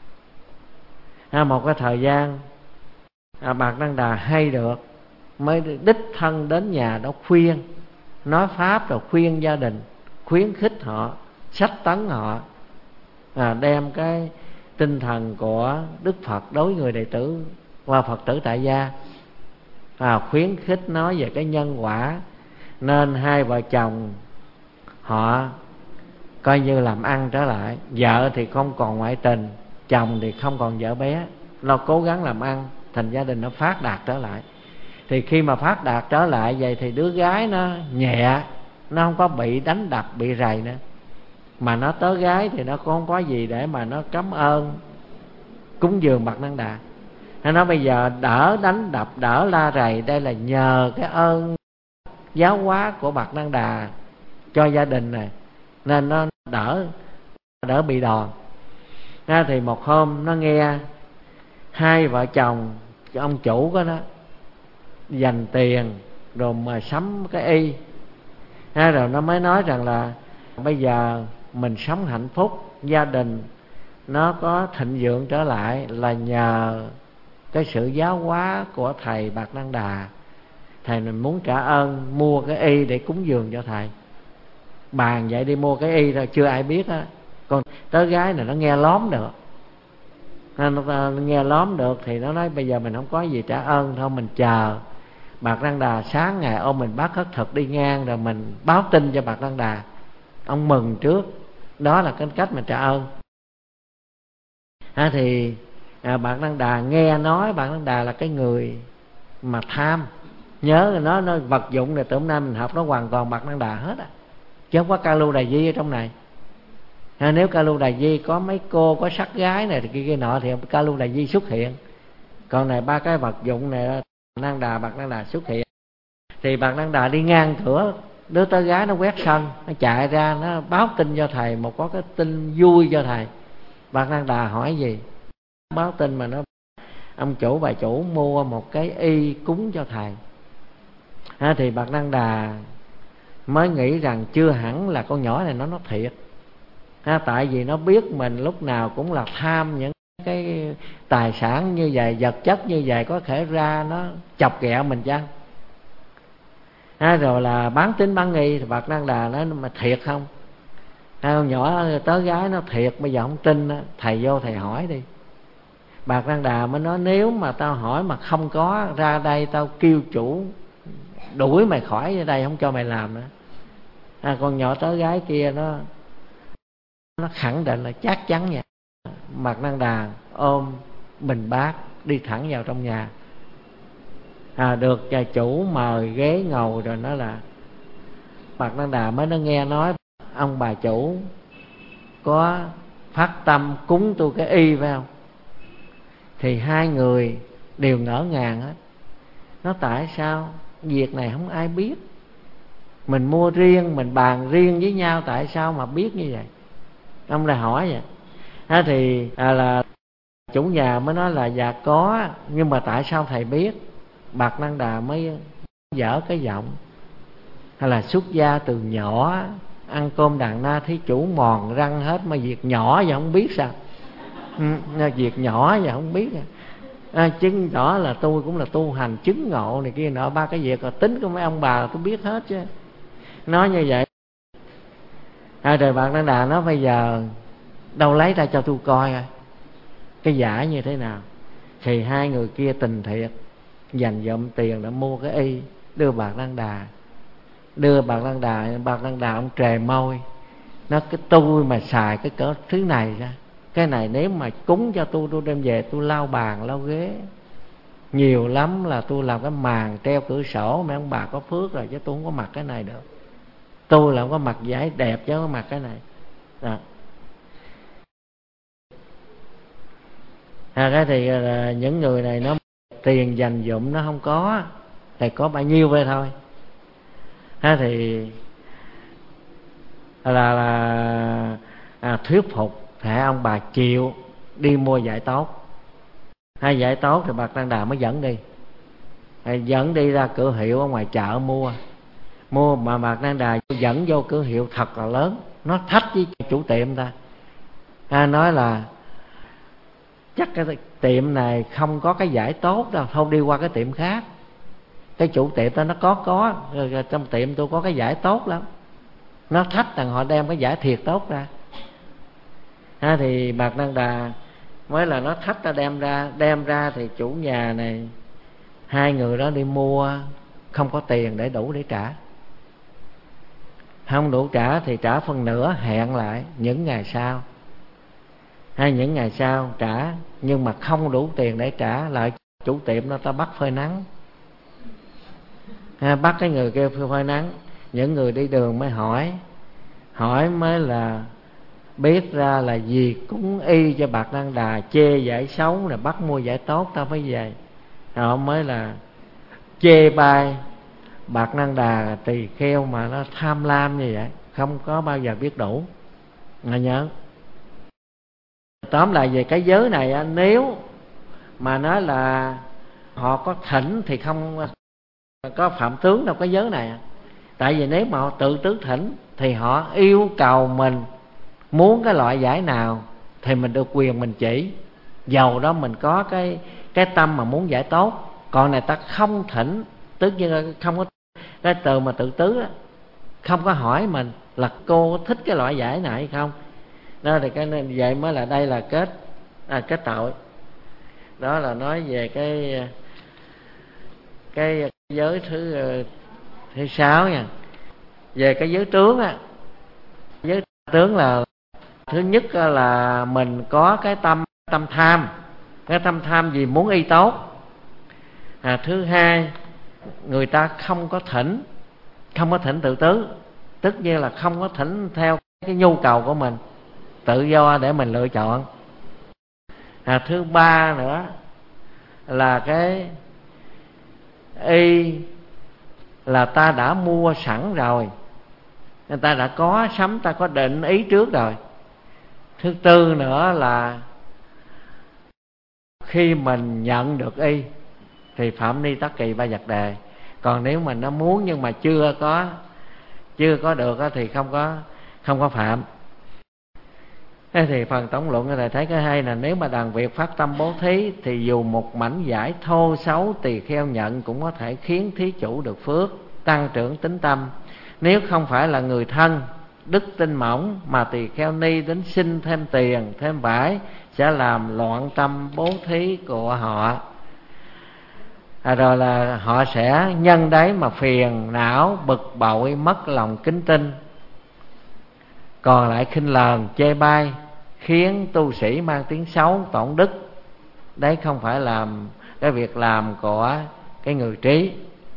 A: Một cái thời gian Bạt Năng Đà hay được, mới đích thân đến nhà đó khuyên, nói pháp rồi khuyên gia đình, khuyến khích họ, sách tấn họ, đem cái tinh thần của Đức Phật đối với người đệ tử và Phật tử tại gia, khuyến khích nói về cái nhân quả. Nên hai vợ chồng họ coi như làm ăn trở lại, vợ thì không còn ngoại tình, chồng thì không còn vợ bé, lo cố gắng làm ăn, thành gia đình nó phát đạt trở lại. Thì khi mà phát đạt trở lại vậy thì đứa gái nó nhẹ, nó không có bị đánh đập, bị rầy nữa, mà nó tớ gái thì nó cũng không có gì để mà nó cảm ơn cúng dường Bạt Năng Đà. Nó nói bây giờ đỡ đánh đập, đỡ la rầy, đây là nhờ cái ơn giáo hóa của Bạt Năng Đà cho gia đình này, nên nó đỡ bị đòn. Thì một hôm nó nghe hai vợ chồng ông chủ của nó dành tiền rồi mà sắm cái y, rồi nó mới nói rằng là bây giờ mình sống hạnh phúc, gia đình nó có thịnh vượng trở lại là nhờ cái sự giáo hóa của thầy Bạt Năng Đà. Thầy mình muốn trả ơn, mua cái y để cúng dường cho thầy. Bàn vậy đi mua cái y rồi chưa ai biết á, còn tớ gái này nó nghe lóm được, nó nghe lóm được thì nó nói bây giờ mình không có gì trả ơn, thôi mình chờ Bạt Năng Đà sáng ngày ôm mình bát khất thực đi ngang, rồi mình báo tin cho Bạt Năng Đà, ông mừng trước. Đó là cái cách mình trả ơn. Thì Bạt Năng Đà nghe nói Bạt Năng Đà là cái người mà tham, nhớ nó vật dụng này từ hôm nay mình học nó hoàn toàn Bạt Năng Đà hết chứ không có Ca Lu Đà Di ở trong này. Nếu Ca Lu Đà Di có mấy cô có sắc gái này thì kia nọ thì Ca Lu Đà Di xuất hiện, còn này ba cái vật dụng này Năng Đà, Bạt Năng Đà xuất hiện. Thì Bạt Năng Đà đi ngang cửa, đứa tớ gái nó quét sân, nó chạy ra nó báo tin cho thầy, một có cái tin vui cho thầy. Bạt Năng Đà hỏi gì? Báo tin mà nó ông chủ bà chủ mua một cái y cúng cho thầy. Thì Bạt Năng Đà mới nghĩ rằng chưa hẳn là con nhỏ này nó thiệt. Tại vì nó biết mình lúc nào cũng là tham những cái tài sản như vậy, vật chất như vậy, có thể ra nó chọc ghẹo mình chăng. Rồi là bán tín bán nghi. Thì Bạt Năng Đà nói mà thiệt không? Con nhỏ tớ gái nó thiệt, bây giờ không tin thầy vô thầy hỏi đi. Bạt Năng Đà mới nói nếu mà tao hỏi mà không có, ra đây tao kêu chủ đuổi mày khỏi ở đây, không cho mày làm nữa. Con nhỏ tớ gái kia nó khẳng định là chắc chắn vậy. Bạt Năng Đà ôm bình bát đi thẳng vào trong nhà. Được nhà chủ mời ghế ngồi rồi nói là Bạt Năng Đà mới nó nghe nói ông bà chủ có phát tâm cúng tôi cái y phải không? Thì hai người đều ngỡ ngàng hết. Nó tại sao việc này không ai biết, Mình mua riêng, mình bàn riêng với nhau, tại sao mà biết như vậy? Ông lại hỏi vậy. Thì là chủ nhà mới nói là dạ có, nhưng mà tại sao thầy biết? Bạt Năng Đà mới dở cái giọng, hay là xuất gia từ nhỏ, ăn cơm đàn na thấy chủ mòn răng hết, mà việc nhỏ vậy không biết sao? Việc nhỏ vậy không biết chứng tỏ là tôi cũng là tu hành chứng ngộ này kia nọ, ba cái việc là tính của mấy ông bà là tôi biết hết chứ. Nói như vậy. Rồi Bạt Năng Đà nói bây giờ đâu lấy ra cho tôi coi cái giả như thế nào. Thì hai người kia tình thiệt, dành dụm tiền để mua cái y, đưa Bạt Năng Đà. Bạt Năng Đà ông trề môi, nó cái tôi mà xài cái cỡ thứ này ra, cái này nếu mà cúng cho tôi đem về tôi lau bàn lau ghế, nhiều lắm là tôi làm cái màn treo cửa sổ, mấy ông bà có phước rồi, chứ tôi không có mặc cái này được. Tôi là không có mặc vải đẹp chứ không có mặc cái này đó. Cái thì những người này nó tiền dành dụm nó không có, thì có bao nhiêu vậy thôi. Thì thuyết phục để ông bà chịu đi mua vải tốt. Vải tốt thì Bạt Năng Đà mới dẫn đi. Dẫn đi ra cửa hiệu ở ngoài chợ mua mà Bạt Năng Đà dẫn vô cửa hiệu thật là lớn, nó thách với chủ tiệm ta. Nói là chắc cái tiệm này không có cái vải tốt đâu, thôi đi qua cái tiệm khác. Cái chủ tiệm đó nó có trong tiệm tôi có cái vải tốt lắm. Nó thách rằng họ đem cái vải thiệt tốt ra. Thì Bạt Năng Đà mới là nó thách ta đem ra thì chủ nhà này, hai người đó đi mua không có tiền để đủ để trả. Không đủ trả thì trả phần nửa, hẹn lại những ngày sau. Những ngày sau trả, nhưng mà không đủ tiền để trả, lại chủ tiệm nó ta bắt phơi nắng. Bắt cái người kia phơi nắng. Những người đi đường mới hỏi mới là biết ra là vì cúng y cho Bạt Năng Đà, chê vải xấu rồi bắt mua vải tốt ta phải về. Họ mới là chê bai Bạt Năng Đà tỳ kheo mà nó tham lam như vậy, không có bao giờ biết đủ. Nghe nhớ. Tóm lại về cái giới này, nếu mà nói là họ có thỉnh thì không có phạm tướng đâu cái giới này. Tại vì nếu mà họ tự tứ thỉnh thì họ yêu cầu mình muốn cái loại giải nào thì mình được quyền mình chỉ, dầu đó mình có cái tâm mà muốn giải tốt. Còn này ta không thỉnh, tức như không có cái từ mà tự tứ đó, không có hỏi mình là cô thích cái loại giải này hay không. Đó thì cái nên vậy mới là đây là kết tội. Đó là nói về cái giới thứ 6 nha. Về cái giới tướng giới tướng là thứ nhất là mình có cái tâm tham, cái tâm tham vì muốn y tốt. Thứ hai, người ta không có thỉnh tự tứ, tức như là không có thỉnh theo cái nhu cầu của mình, tự do để mình lựa chọn. Thứ ba nữa là cái y là ta đã mua sẵn rồi, người ta đã có sắm, ta có định ý trước rồi. Thứ tư nữa là khi mình nhận được y thì phạm ni tắc kỳ ba vật đề. Còn nếu mà nó muốn nhưng mà chưa có được thì không có phạm. Thế thì phần tổng luận thầy thấy cái hay là nếu mà đàn Việt phát tâm bố thí thì dù một mảnh vải thô xấu tỳ kheo nhận cũng có thể khiến thí chủ được phước, tăng trưởng tín tâm. Nếu không phải là người thân đức tin mỏng mà tỳ kheo ni đến xin thêm tiền thêm vải sẽ làm loạn tâm bố thí của họ. Rồi là họ sẽ nhân đấy mà phiền não bực bội, mất lòng kính tin, còn lại khinh lờn chê bai, khiến tu sĩ mang tiếng xấu tổn đức. Đấy không phải làm cái việc làm của cái người trí.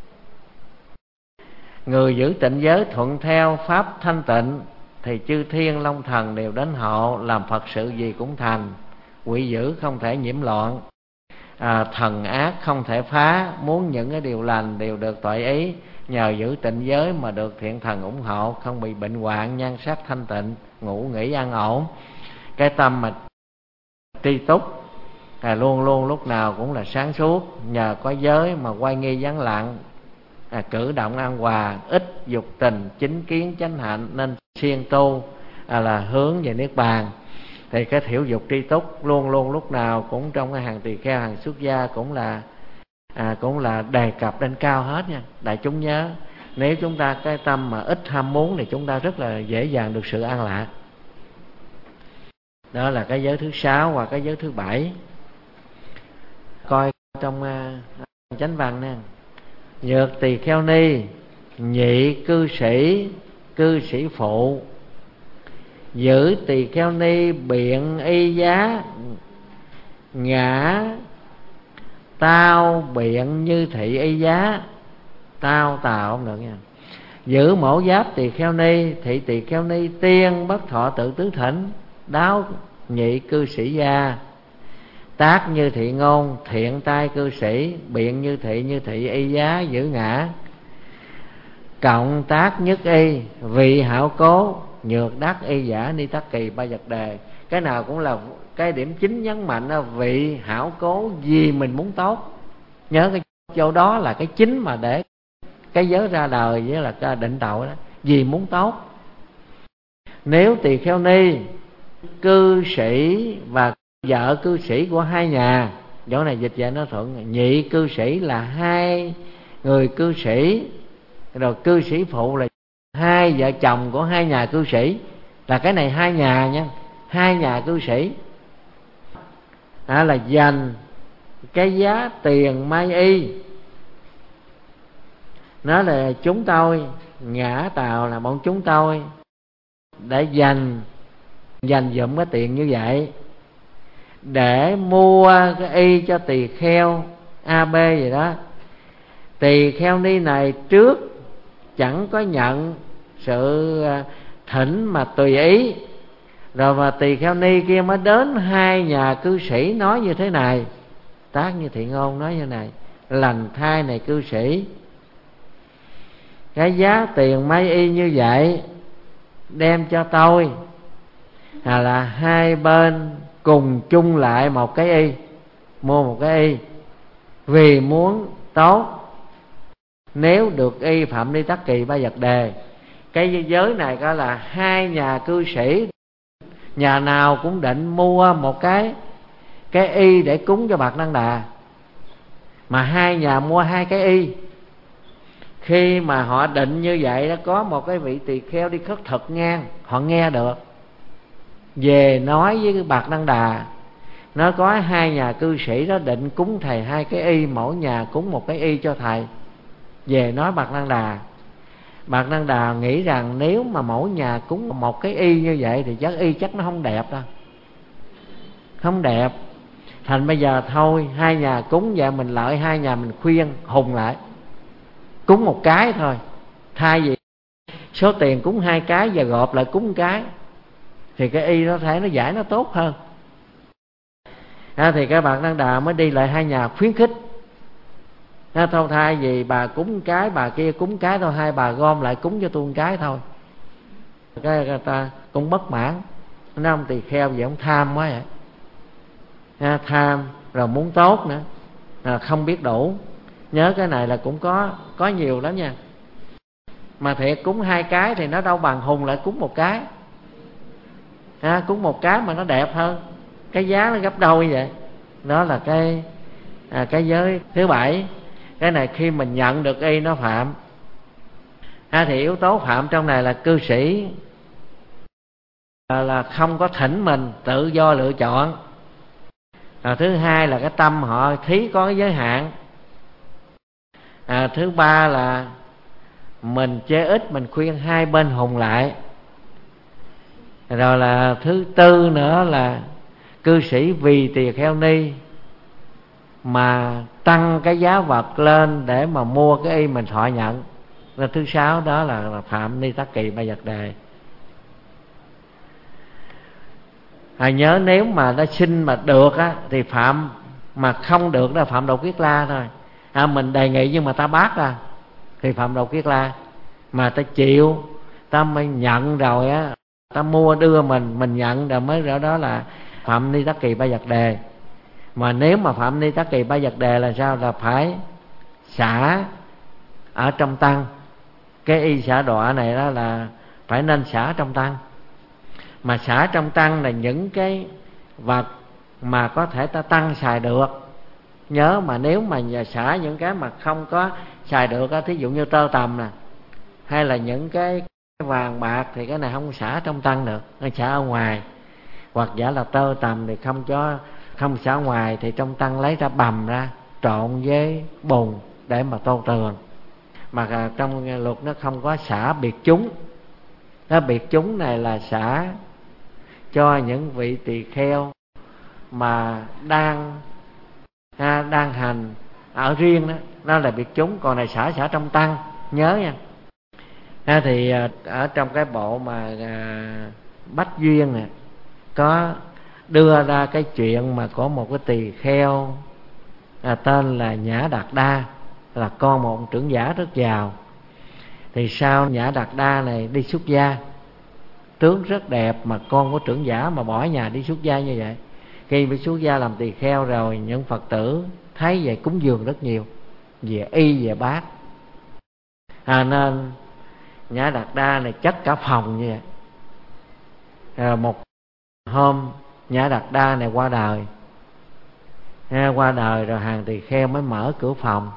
A: Người giữ tịnh giới thuận theo pháp thanh tịnh thì chư thiên long thần đều đến hộ, làm Phật sự gì cũng thành. Quỷ dữ không thể nhiễm loạn, thần ác không thể phá, muốn những cái điều lành đều được toại ý. nhờ giữ tịnh giới mà được thiện thần ủng hộ, không bị bệnh hoạn, nhan sắc thanh tịnh, ngủ nghỉ an ổn. Cái tâm mà tri túc luôn luôn lúc nào cũng là sáng suốt, nhờ có giới mà quay nghi vắng lặng, cử động an hòa, ít dục tình, chính kiến chánh hạnh, nên siêng tu là hướng về niết bàn. Thì cái thiểu dục tri túc luôn luôn lúc nào cũng trong cái hàng tỳ kheo, hàng xuất gia cũng là đề cập lên cao hết nha. Đại chúng nhớ, nếu chúng ta cái tâm mà ít ham muốn thì chúng ta rất là dễ dàng được sự an lạc. Đó là cái giới thứ 6 và cái giới thứ 7. Coi trong chánh văn nè: nhược tỳ kheo ni, nhị cư sĩ phụ, giữ tỳ kheo ni biện y giá, ngã tao biện như thị y giá. Tao tào không được nha. Giữ mẫu giáp tỳ kheo ni, thị tỳ kheo ni tiên bất thọ tự tứ thỉnh, đáo nhị cư sĩ gia. Tác như thị ngôn, thiện tai cư sĩ, biện như thị y giá, giữ ngã. Cộng tác nhất y, vị hảo cố, nhược đắc y giả ni tắc kỳ ba vật đề. Cái nào cũng là cái điểm chính nhấn mạnh là vị hảo cố, vì mình muốn tốt. Nhớ cái chỗ đó là cái chính mà để cái giới ra đời, với là cái định tội đó, vì muốn tốt. Nếu tỳ kheo ni cư sĩ và vợ cư sĩ của hai nhà, chỗ này dịch vậy nó thuận. Nhị cư sĩ là hai người cư sĩ, rồi cư sĩ phụ là hai vợ chồng của hai nhà cư sĩ. Là cái này hai nhà nha, hai nhà cư sĩ là dành cái giá tiền mai y. Nó là chúng tôi, ngã tào là bọn chúng tôi, để dành dụm cái tiền như vậy để mua cái y cho tỳ kheo AB gì đó. Tỳ kheo ni này trước chẳng có nhận sự thỉnh mà tùy ý, rồi mà tỳ kheo ni kia mới đến hai nhà cư sĩ nói như thế này. Tác như thị ngôn nói như này: lành thai này cư sĩ, cái giá tiền may y như vậy đem cho tôi, là hai bên cùng chung lại một cái y, mua một cái y, vì muốn tốt. Nếu được y phạm ni tắc kỳ ba vật đề. Cái giới này coi là hai nhà cư sĩ, nhà nào cũng định mua một cái y để cúng cho Bạt Năng Đà, mà hai nhà mua hai cái y. Khi mà họ định như vậy đó, có một cái vị tỳ kheo đi khất thực ngang, họ nghe được, về nói với cái Bạt Năng Đà, nó có hai nhà cư sĩ đó định cúng thầy hai cái y, mỗi nhà cúng một cái y cho thầy. Về nói Bạt Năng Đà, Bạt Năng Đà nghĩ rằng nếu mà mỗi nhà cúng một cái y như vậy thì chắc nó không đẹp đâu, không đẹp. Thành bây giờ thôi, hai nhà cúng vậy, mình lợi hai nhà mình khuyên hùng lại, cúng một cái thôi, thay vì số tiền cúng hai cái và gộp lại cúng một cái, thì cái y nó thấy nó giải nó tốt hơn. Thì các bạn Năng Đà mới đi lại hai nhà khuyến khích. Thôi thay vì bà cúng cái, bà kia cúng cái thôi, hai bà gom lại cúng cho tôi một cái thôi. Cái người ta cũng bất mãn. Nó ông tỳ kheo vậy, ông tham quá vậy. Tham rồi muốn tốt nữa, không biết đủ. Nhớ cái này là cũng có nhiều lắm nha. Mà thiệt cúng hai cái thì nó đâu bằng hùng lại cúng một cái. Cúng một cái mà nó đẹp hơn, cái giá nó gấp đôi vậy. Đó là cái giới thứ 7. Cái này khi mình nhận được y nó phạm. Thì yếu tố phạm trong này là cư sĩ là không có thỉnh mình, tự do lựa chọn. Thứ hai là cái tâm họ thí có cái giới hạn. Thứ ba là mình chế ít, mình khuyên hai bên hùng lại. Rồi là thứ tư nữa là cư sĩ vì tỳ kheo ni mà tăng cái giá vật lên để mà mua cái y mình thọ nhận. Rồi thứ 6 đó là phạm ni tắc kỳ ba vật đề. Nhớ nếu mà nó xin mà được á thì phạm, mà không được đó phạm đột quyết la thôi. Mình đề nghị nhưng mà ta bác ra thì phạm đầu kiết la. Mà ta chịu, ta mới nhận rồi á, ta mua đưa mình nhận rồi mới rõ đó là phạm ni tắc kỳ ba vật đề. Mà nếu mà phạm ni tắc kỳ ba vật đề là sao? Là phải xả ở trong tăng. Cái y xả đọa này đó là phải nên xả trong tăng. Mà xả trong tăng là những cái vật mà có thể ta tăng xài được. Nhớ mà nếu mà xả những cái mà không có xài được á, thí dụ như tơ tằm nè, hay là những cái vàng bạc thì cái này không xả trong tăng được, nó xả ở ngoài. Hoặc giả là tơ tằm thì không xả ngoài, thì trong tăng lấy ra bầm ra trộn với bùn để mà tô tường. Mà trong luật nó không có xả biệt chúng. Cái biệt chúng này là xả cho những vị tỳ kheo mà đang hành ở riêng đó, nó là biệt chúng. Còn này xả trong tăng, nhớ nha. Thì ở trong cái bộ mà Bách Duyên này có đưa ra cái chuyện mà có một cái tỳ kheo tên là Nhã Đạt Đa, là con một ông trưởng giả rất giàu. Thì sau Nhã Đạt Đa này đi xuất gia, tướng rất đẹp, mà con của trưởng giả mà bỏ nhà đi xuất gia như vậy. Khi bị xuất gia làm tỳ kheo rồi, những Phật tử thấy vậy cúng dường rất nhiều, về y về bát. Nên Nhã Đạt Đa này chất cả phòng như vậy. Một hôm Nhã Đạt Đa này qua đời. Qua đời rồi hàng tỳ kheo mới mở cửa phòng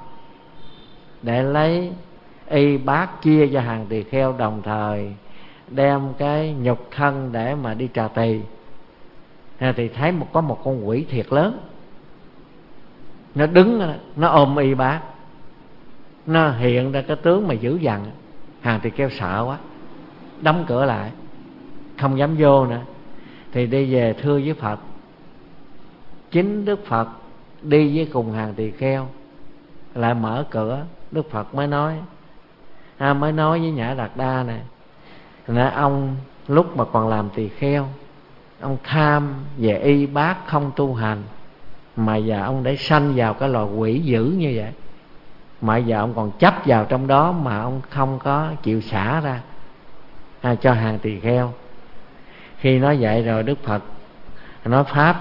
A: để lấy y bát chia cho hàng tỳ kheo, đồng thời đem cái nhục thân để mà đi trà tỳ. Thì thấy có một con quỷ thiệt lớn, nó đứng, nó ôm y bát, nó hiện ra cái tướng mà dữ dằn. Hàng tỳ kheo sợ quá, đóng cửa lại, không dám vô nữa. Thì đi về thưa với Phật. Chính Đức Phật đi với cùng hàng tỳ kheo, lại mở cửa. Đức Phật mới nói với Nhã Đạt Đa này là ông lúc mà còn làm tỳ kheo, ông tham về y bát không tu hành, mà giờ ông để sanh vào cái loài quỷ dữ như vậy. Mà giờ ông còn chấp vào trong đó mà ông không có chịu xả ra cho hàng tỳ kheo. Khi nói vậy rồi Đức Phật nói pháp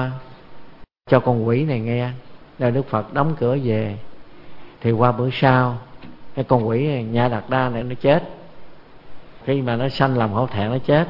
A: cho con quỷ này nghe. Rồi Đức Phật đóng cửa về. Thì qua bữa sau, cái con quỷ này, Nhã Đạt Đa này, nó chết. Khi mà nó sanh làm hổ thẹn nó chết.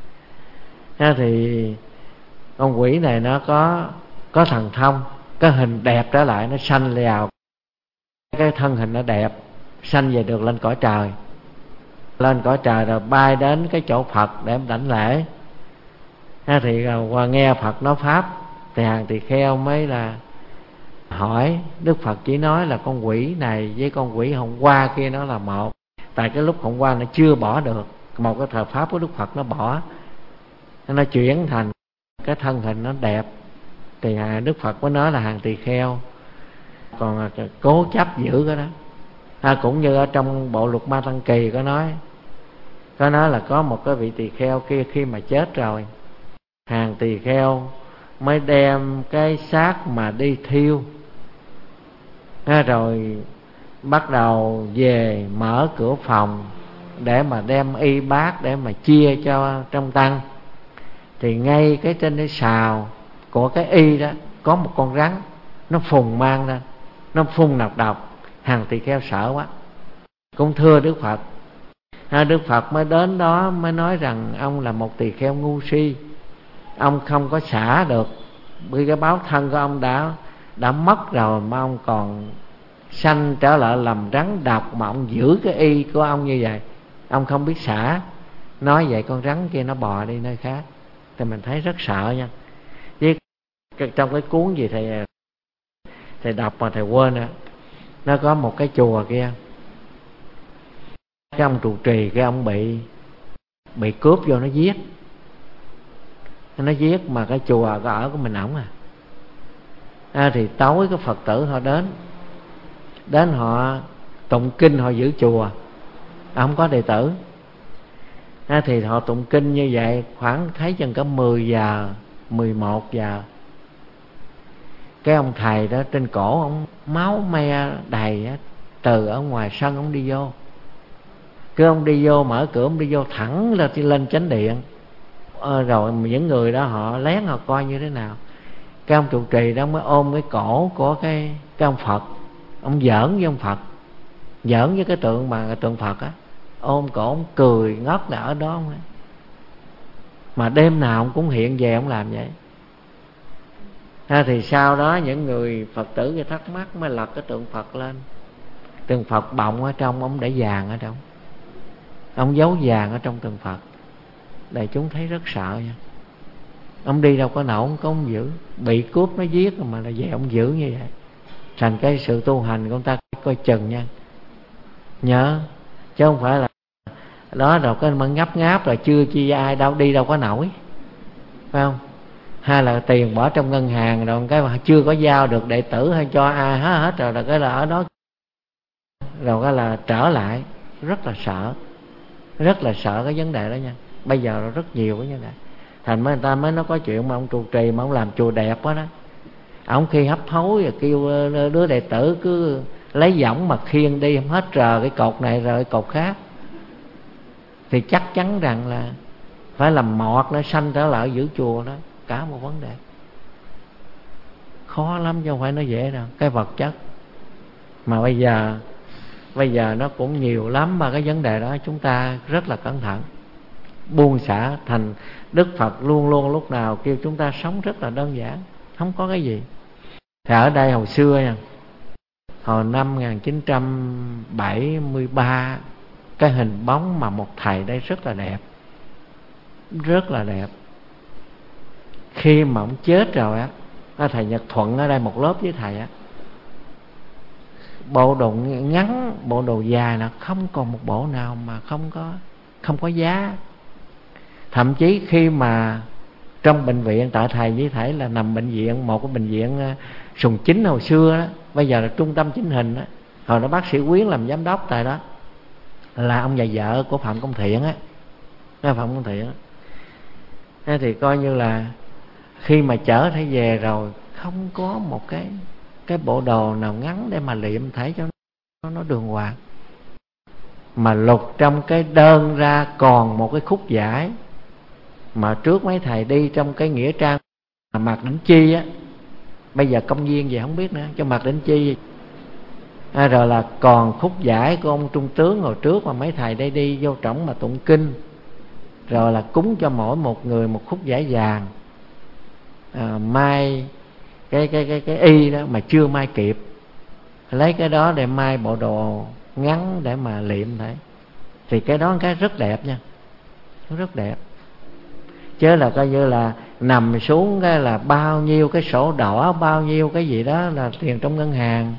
A: Thì con quỷ này nó có thần thông, cái hình đẹp trở lại, nó sanh vào cái thân hình nó đẹp, sanh về được lên cõi trời. Lên cõi trời rồi bay đến cái chỗ Phật để đảnh lễ. Thì qua nghe Phật nói pháp, thì hàng tỳ kheo mới là hỏi. Đức Phật chỉ nói là con quỷ này với con quỷ hôm qua kia nó là một. Tại cái lúc hôm qua nó chưa bỏ được một cái thời pháp của Đức Phật, nó bỏ, nó chuyển thành cái thân hình nó đẹp. Thì Đức Phật mới nói là hàng tỳ kheo còn cố chấp giữ cái đó. Cũng như ở trong bộ Luật Ma Tăng Kỳ có nói là có một cái vị tỳ kheo kia, khi mà chết rồi, hàng tỳ kheo mới đem cái xác mà đi thiêu. Rồi bắt đầu về mở cửa phòng để mà đem y bát để mà chia cho trong tăng. Thì ngay cái trên cái sào của cái y đó có một con rắn, nó phùng mang ra, nó phun nọc độc. Hàng tỳ kheo sợ quá, cũng thưa Đức Phật. Đức Phật mới đến đó mới nói rằng ông là một tỳ kheo ngu si, ông không có xả được, vì cái báo thân của ông đã mất rồi, mà ông còn sanh trở lại làm rắn độc, mà ông giữ cái y của ông như vậy, ông không biết xả. Nói vậy con rắn kia nó bò đi nơi khác. Thì mình thấy rất sợ nha. Với trong cái cuốn gì thầy đọc mà thầy quên á, nó có một cái chùa kia, cái ông trụ trì, cái ông bị cướp vô, nó giết mà cái chùa ở của mình ổng thì tối cái Phật tử họ đến họ tụng kinh, họ giữ chùa, không có đệ tử. Thì họ tụng kinh như vậy khoảng thấy chừng có 10 giờ 11 giờ, cái ông thầy đó trên cổ ông máu me đầy á, từ ở ngoài sân ông đi vô. Cứ ông đi vô, mở cửa ông đi vô thẳng lên chánh điện. Rồi những người đó họ lén họ coi như thế nào. Cái ông trụ trì đó mới ôm cái cổ của cái ông Phật. Ông giỡn với ông Phật, giỡn với cái tượng Phật á. Ôm cổ ông cười ngất là ở đó ông ấy. Mà đêm nào ông cũng hiện về ông làm vậy. Thì sau đó những người Phật tử người thắc mắc mới lật cái tượng Phật lên. Tượng Phật bọng ở trong, ông để vàng ở trong, ông giấu vàng ở trong tượng Phật. Đại chúng thấy rất sợ nha. Ông đi đâu có nổi, ông có ông giữ. Bị cướp nó giết mà là về ông giữ như vậy. Thành cái sự tu hành của người ta coi chừng nha, nhớ. Chứ không phải là đó rồi cái mà ngáp ngáp rồi chưa chi ai đâu, đi đâu có nổi, phải không? Hay là tiền bỏ trong ngân hàng rồi cái mà chưa có giao được đệ tử hay cho ai hết rồi là cái là ở đó, rồi cái là trở lại. Rất là sợ, rất là sợ cái vấn đề đó nha. Bây giờ rất nhiều cái vấn đề. Thành người ta mới nói có chuyện mà ông trụ trì mà ông làm chùa đẹp quá đó. Ông khi hấp hối rồi kêu đứa đệ tử cứ lấy võng mà khiêng đi, không hết rờ cái cột này rồi cái cột khác, thì chắc chắn rằng là phải làm mọt nó sanh trở lại giữ chùa đó. Cả một vấn đề khó lắm chứ không phải nó dễ đâu. Cái vật chất mà bây giờ nó cũng nhiều lắm. Mà cái vấn đề đó chúng ta rất là cẩn thận, buông xả. Thành Đức Phật luôn luôn lúc nào kêu chúng ta sống rất là đơn giản, không có cái gì. Thì ở đây hồi xưa nha, hồi năm 1973, cái hình bóng mà một thầy đây rất là đẹp, rất là đẹp. Khi mà ông chết rồi á, thầy Nhật Thuận ở đây một lớp với thầy á, bộ đồ ngắn, bộ đồ dài là không còn một bộ nào mà không có giá. Thậm chí khi mà trong bệnh viện, tại thầy với thầy là nằm bệnh viện, một cái bệnh viện Sùng Chính hồi xưa đó, bây giờ là trung tâm chỉnh hình đó. Hồi đó bác sĩ Quyến làm giám đốc tại đó, là ông và vợ của Phạm Công Thiện á, Phạm Công Thiện á. Thì coi như là khi mà chở thầy về rồi, không có một cái bộ đồ nào ngắn để mà liệm thầy cho nó đường hoàng. Mà lục trong cái đơn ra còn một cái khúc vải mà trước mấy thầy đi trong cái nghĩa trang Mạc Đỉnh Chi á, bây giờ công viên gì không biết nữa, cho Mạc Đỉnh Chi. Rồi là còn khúc vải của ông trung tướng hồi trước mà mấy thầy đây đi vô trỏng mà tụng kinh, rồi là cúng cho mỗi một người một khúc vải vàng. Mai cái y đó mà chưa mai kịp, lấy cái đó để mai bộ đồ ngắn để mà liệm thế. Thì cái đó cái rất đẹp nha, rất đẹp. Chứ là coi như là nằm xuống cái là bao nhiêu cái sổ đỏ, bao nhiêu cái gì đó là tiền trong ngân hàng.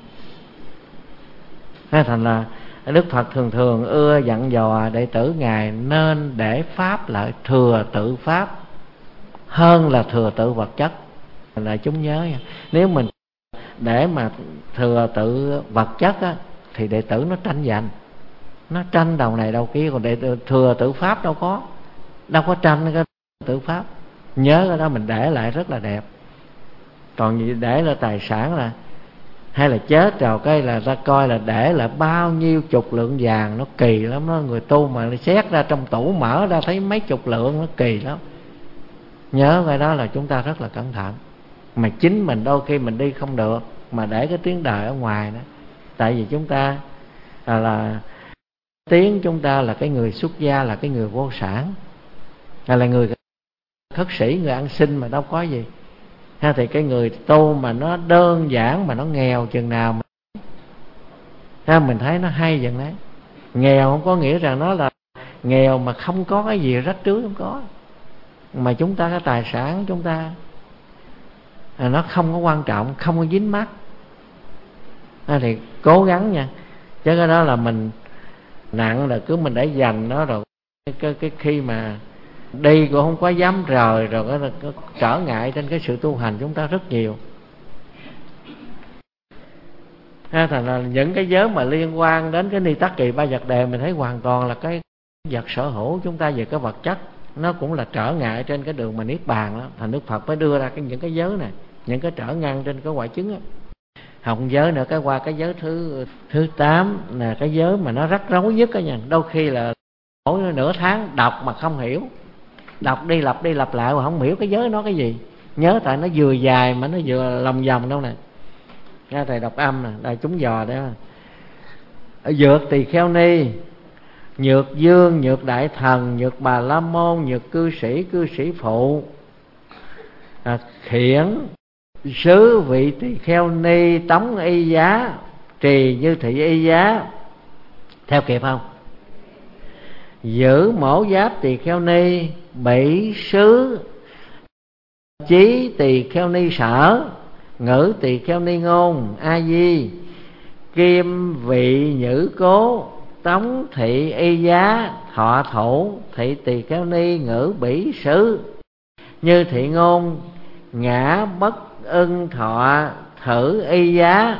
A: Thành là Đức Phật thường thường ưa dặn dò đệ tử Ngài nên để pháp lại thừa tự pháp hơn là thừa tự vật chất. Là chúng nhớ nha. Nếu mình để mà thừa tự vật chất á, thì đệ tử nó tranh giành, nó tranh đầu này đầu kia. Còn đệ tử thừa tự pháp đâu có tranh cái tự pháp. Nhớ cái đó mình để lại rất là đẹp. Còn để là tài sản là, hay là chết rồi cái là ta coi là để là bao nhiêu chục lượng vàng, nó kỳ lắm đó. Người tu mà xét ra trong tủ mở ra thấy mấy chục lượng, nó kỳ lắm. Nhớ cái đó là chúng ta rất là cẩn thận. Mà chính mình đôi khi mình đi không được mà để cái tiếng đời ở ngoài đó. Tại vì chúng ta là tiếng chúng ta là cái người xuất gia, là cái người vô sản, là người khất sĩ, người ăn xin mà đâu có gì. Thì cái người tu mà nó đơn giản mà nó nghèo chừng nào mà mình thấy nó hay dần đấy. Nghèo không có nghĩa rằng nó là nghèo mà không có cái gì rách rưới, không có. Mà chúng ta cái tài sản chúng ta nó không có quan trọng, không có dính mắc. Thì cố gắng nha. Chứ cái đó là mình nặng là cứ mình để dành nó rồi cái khi mà đi cũng không có dám rời, rồi cái trở ngại trên cái sự tu hành chúng ta rất nhiều. Thành là những cái giới mà liên quan đến cái ni tắc kỳ ba vật đề, mình thấy hoàn toàn là cái vật sở hữu chúng ta về cái vật chất, nó cũng là trở ngại trên cái đường mà niết bàn đó. Thành Đức Phật mới đưa ra những cái giới này, những cái trở ngăn trên cái quả chứng đó. học giới nữa, cái qua cái giới thứ 8 là cái giới mà nó rắc rối nhất đó nha. Đôi khi là mỗi nửa tháng đọc mà không hiểu, đọc đi lặp lại mà không hiểu cái giới nó cái gì. Nhớ tại nó vừa dài mà nó vừa lòng vòng đâu nè. Nghe thầy đọc âm nè, đây chúng dò đó. Dược Tỳ Kheo Ni, Nhược Dương, Nhược Đại Thần, Nhược Bà La Môn, Nhược Cư sĩ phụ, Khiển Sứ Vị Tỳ Kheo Ni, Tống Y Giá, Trì Như Thị Y Giá. Theo kịp không? Giữ Mổ Giáp Tỳ Kheo Ni, Bỉ Sứ Chí Tỳ Kheo Ni Sở, Ngữ Tỳ Kheo Ni Ngôn, A Di, Kim Vị Nhữ Cố, Tống Thị Y Giá, Thọ Thủ, Thị Tỳ Kheo Ni, Ngữ Bỉ Sứ, Như Thị Ngôn, Ngã Bất Ưng Thọ, Thử Y Giá,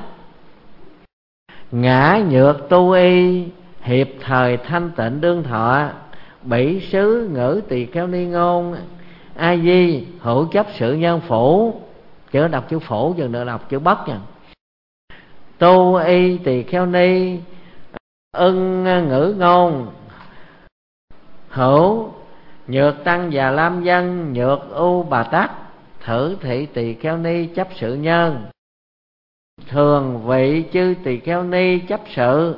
A: Ngã Nhược Tu Y, Hiệp Thời Thanh Tịnh Đương Thọ, Bỉ Sứ, Ngữ Tỳ Kheo Ni Ngôn, A Di, Hữu Chấp Sự Nhân Phủ. Chớ đọc chữ phổ, chừng nữa đọc chữ bất nha. Tu Y Tỳ Kheo Ni, Ưng Ngữ Ngôn, Hữu Nhược Tăng Già Lam Dân, Nhược U Bà Tắc, Thử Thị Tỳ Kheo Ni, Chấp Sự Nhân, Thường Vị Chư Tỳ Kheo Ni, Chấp Sự,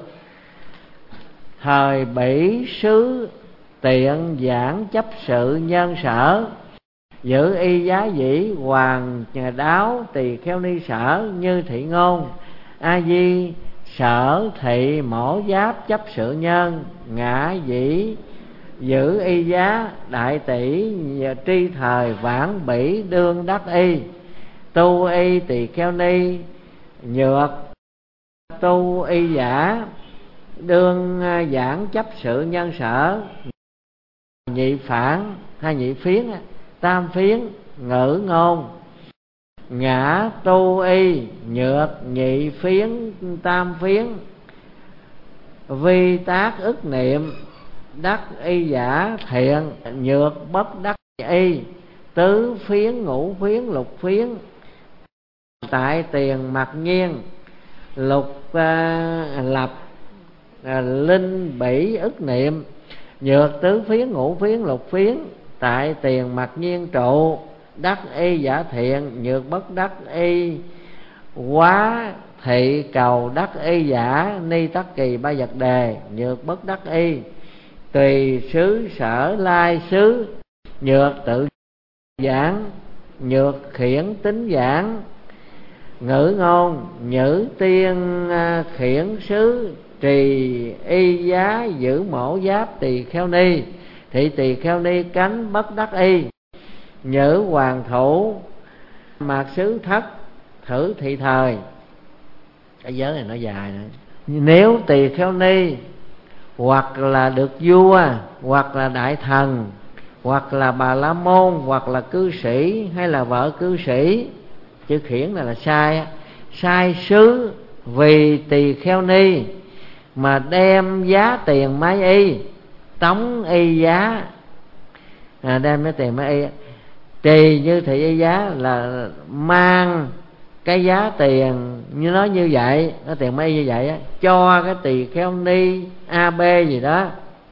A: Thời Bỉ Sứ Tiện Giảng, Chấp Sự Nhân Sở, Giữ Y Giá Dĩ, Hoàng Đáo Tỳ Kheo Ni Sở, Như Thị Ngôn, A Di, Sở Thị Mổ Giáp, Chấp Sự Nhân, Ngã Dĩ, Giữ Y Giá, Đại Tỷ Tri Thời Vãn Bỉ Đương Đắc Y, Tu Y Tỳ Kheo Ni, Nhược Tu Y Giả, Đương Giảng Chấp Sự Nhân Sở, Nhị Phản hay Nhị Phiến, Tam Phiến, Ngữ Ngôn, Ngã Tu Y, Nhược Nhị Phiến, Tam Phiến, Vi Tác Ức Niệm, Đắc Y Giả Thiện, Nhược Bất Đắc Y, Tứ Phiến, Ngũ Phiến, Lục Phiến, Tại Tiền Mặc Nhiên, Lục Lập, Linh Bỉ Ức Niệm, Nhược Tứ Phiến, Ngũ Phiến, Lục Phiến, Tại Tiền Mặc Nhiên Trụ, Đắc Y Giả Thiện, Nhược Bất Đắc Y, Quá Thị Cầu Đắc Y Giả, Ni Tắc Kỳ Ba Vật Đề, Nhược Bất Đắc Y, Tùy Xứ Sở Lai Xứ, Nhược Tự Giảng, Nhược Khiển Tính Giảng, Ngữ Ngôn, Nhữ Tiên Khiển Sứ, Trì Y Giá, Giữ Mổ Giáp Tỳ Kheo Ni, Thị Tỳ Kheo Ni, Cánh Bất Đắc Y, Nhữ Hoàng Thủ, Mạc Sứ Thất, Thử Thị Thời. Cái giới này nó dài nữa. Nếu Tỳ Kheo Ni hoặc là được vua, hoặc là đại thần, hoặc là bà la môn, hoặc là cư sĩ, hay là vợ cư sĩ, chữ khiển này là sai, sai sứ vì Tỳ Kheo Ni mà đem giá tiền máy y, Tống Y Giá, đem cái tiền máy y, Trì Như Thị Y Giá là mang cái giá tiền như nó như vậy, cái tiền máy y như vậy á, cho cái Tỳ Kheo Ni AB gì đó.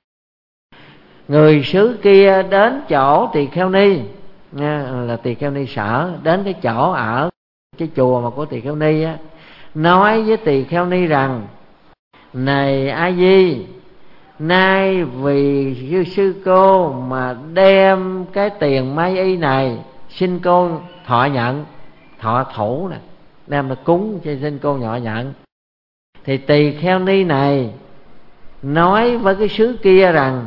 A: Người xứ kia đến chỗ Tỳ Kheo Ni, là Tỳ Kheo Ni Sở, đến cái chỗ ở cái chùa mà của Tỳ Kheo Ni á, nói với Tỳ Kheo Ni rằng: này A Di, nay vì sư cô mà đem cái tiền mai y này, xin cô thọ nhận, thọ thủ nè, đem mà cúng cho xin cô thọ nhận. Thì Tỳ Kheo Ni này nói với cái xứ kia rằng,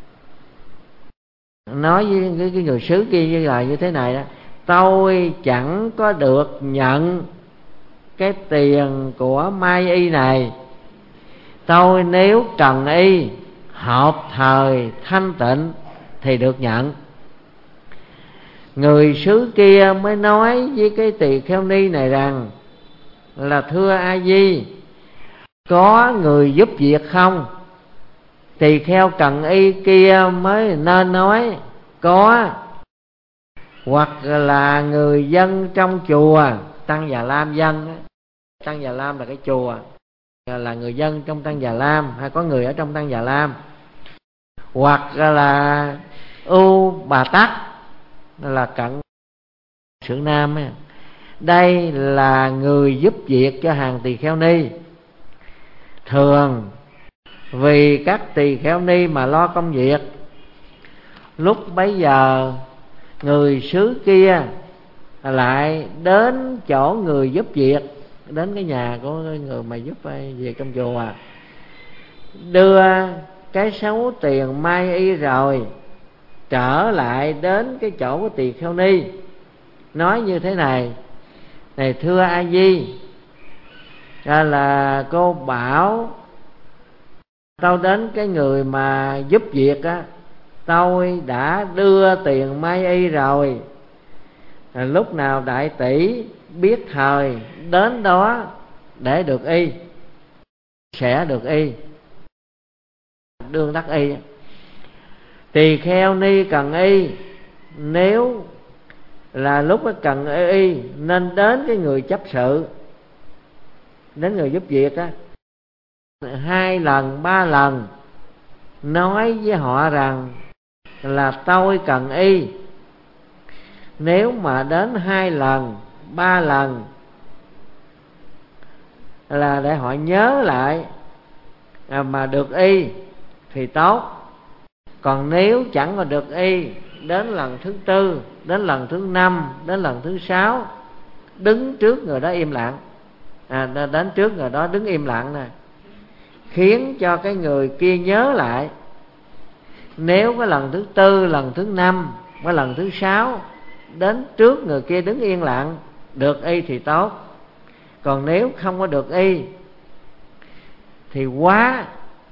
A: nói với cái người xứ kia như là như thế này đó: tôi chẳng có được nhận cái tiền của mai y này, tôi nếu cần y hợp thời thanh tịnh thì được nhận. Người xứ kia mới nói với cái Tỳ Kheo Ni này rằng là: thưa A Di, có người giúp việc không? Tỳ kheo cần y kia mới nên nói có, hoặc là người dân trong chùa Tăng Già Lam Dân Tăng Già Lam là cái chùa, là người dân trong Tăng Già Lam, hay có người ở trong Tăng Già Lam, hoặc là U Bà Tắc là cận Sự Nam ấy. Đây là người giúp việc cho hàng tỳ kheo ni. Thường vì các tỳ kheo ni mà lo công việc, lúc bấy giờ người xứ kia lại đến chỗ người giúp việc, đến cái nhà của người mà giúp việc trong chùa, đưa cái số tiền mai y rồi trở lại đến cái chỗ của tỳ kheo ni, nói như thế này: này thưa A Di, là cô bảo tao đến cái người mà giúp việc á, tôi đã đưa tiền mai y rồi, lúc nào đại tỷ biết thời đến đó để được y, sẽ được y, đương đắc y. Tỳ kheo ni cần y, nếu là lúc đó cần y nên đến cái người chấp sự, đến người giúp việc á, 2 lần 3 lần nói với họ rằng là tôi cần y. Nếu mà đến 2 lần 3 lần là để họ nhớ lại mà được y thì tốt. Còn nếu chẳng có được y, đến lần thứ 4, đến lần thứ 5, đến lần thứ 6, đứng trước người đó im lặng, đến trước người đó đứng im lặng nè, khiến cho cái người kia nhớ lại. Nếu cái lần thứ 4, lần thứ 5, cái lần thứ 6 đến trước người kia đứng yên lặng, được y thì tốt. Còn nếu không có được y thì quá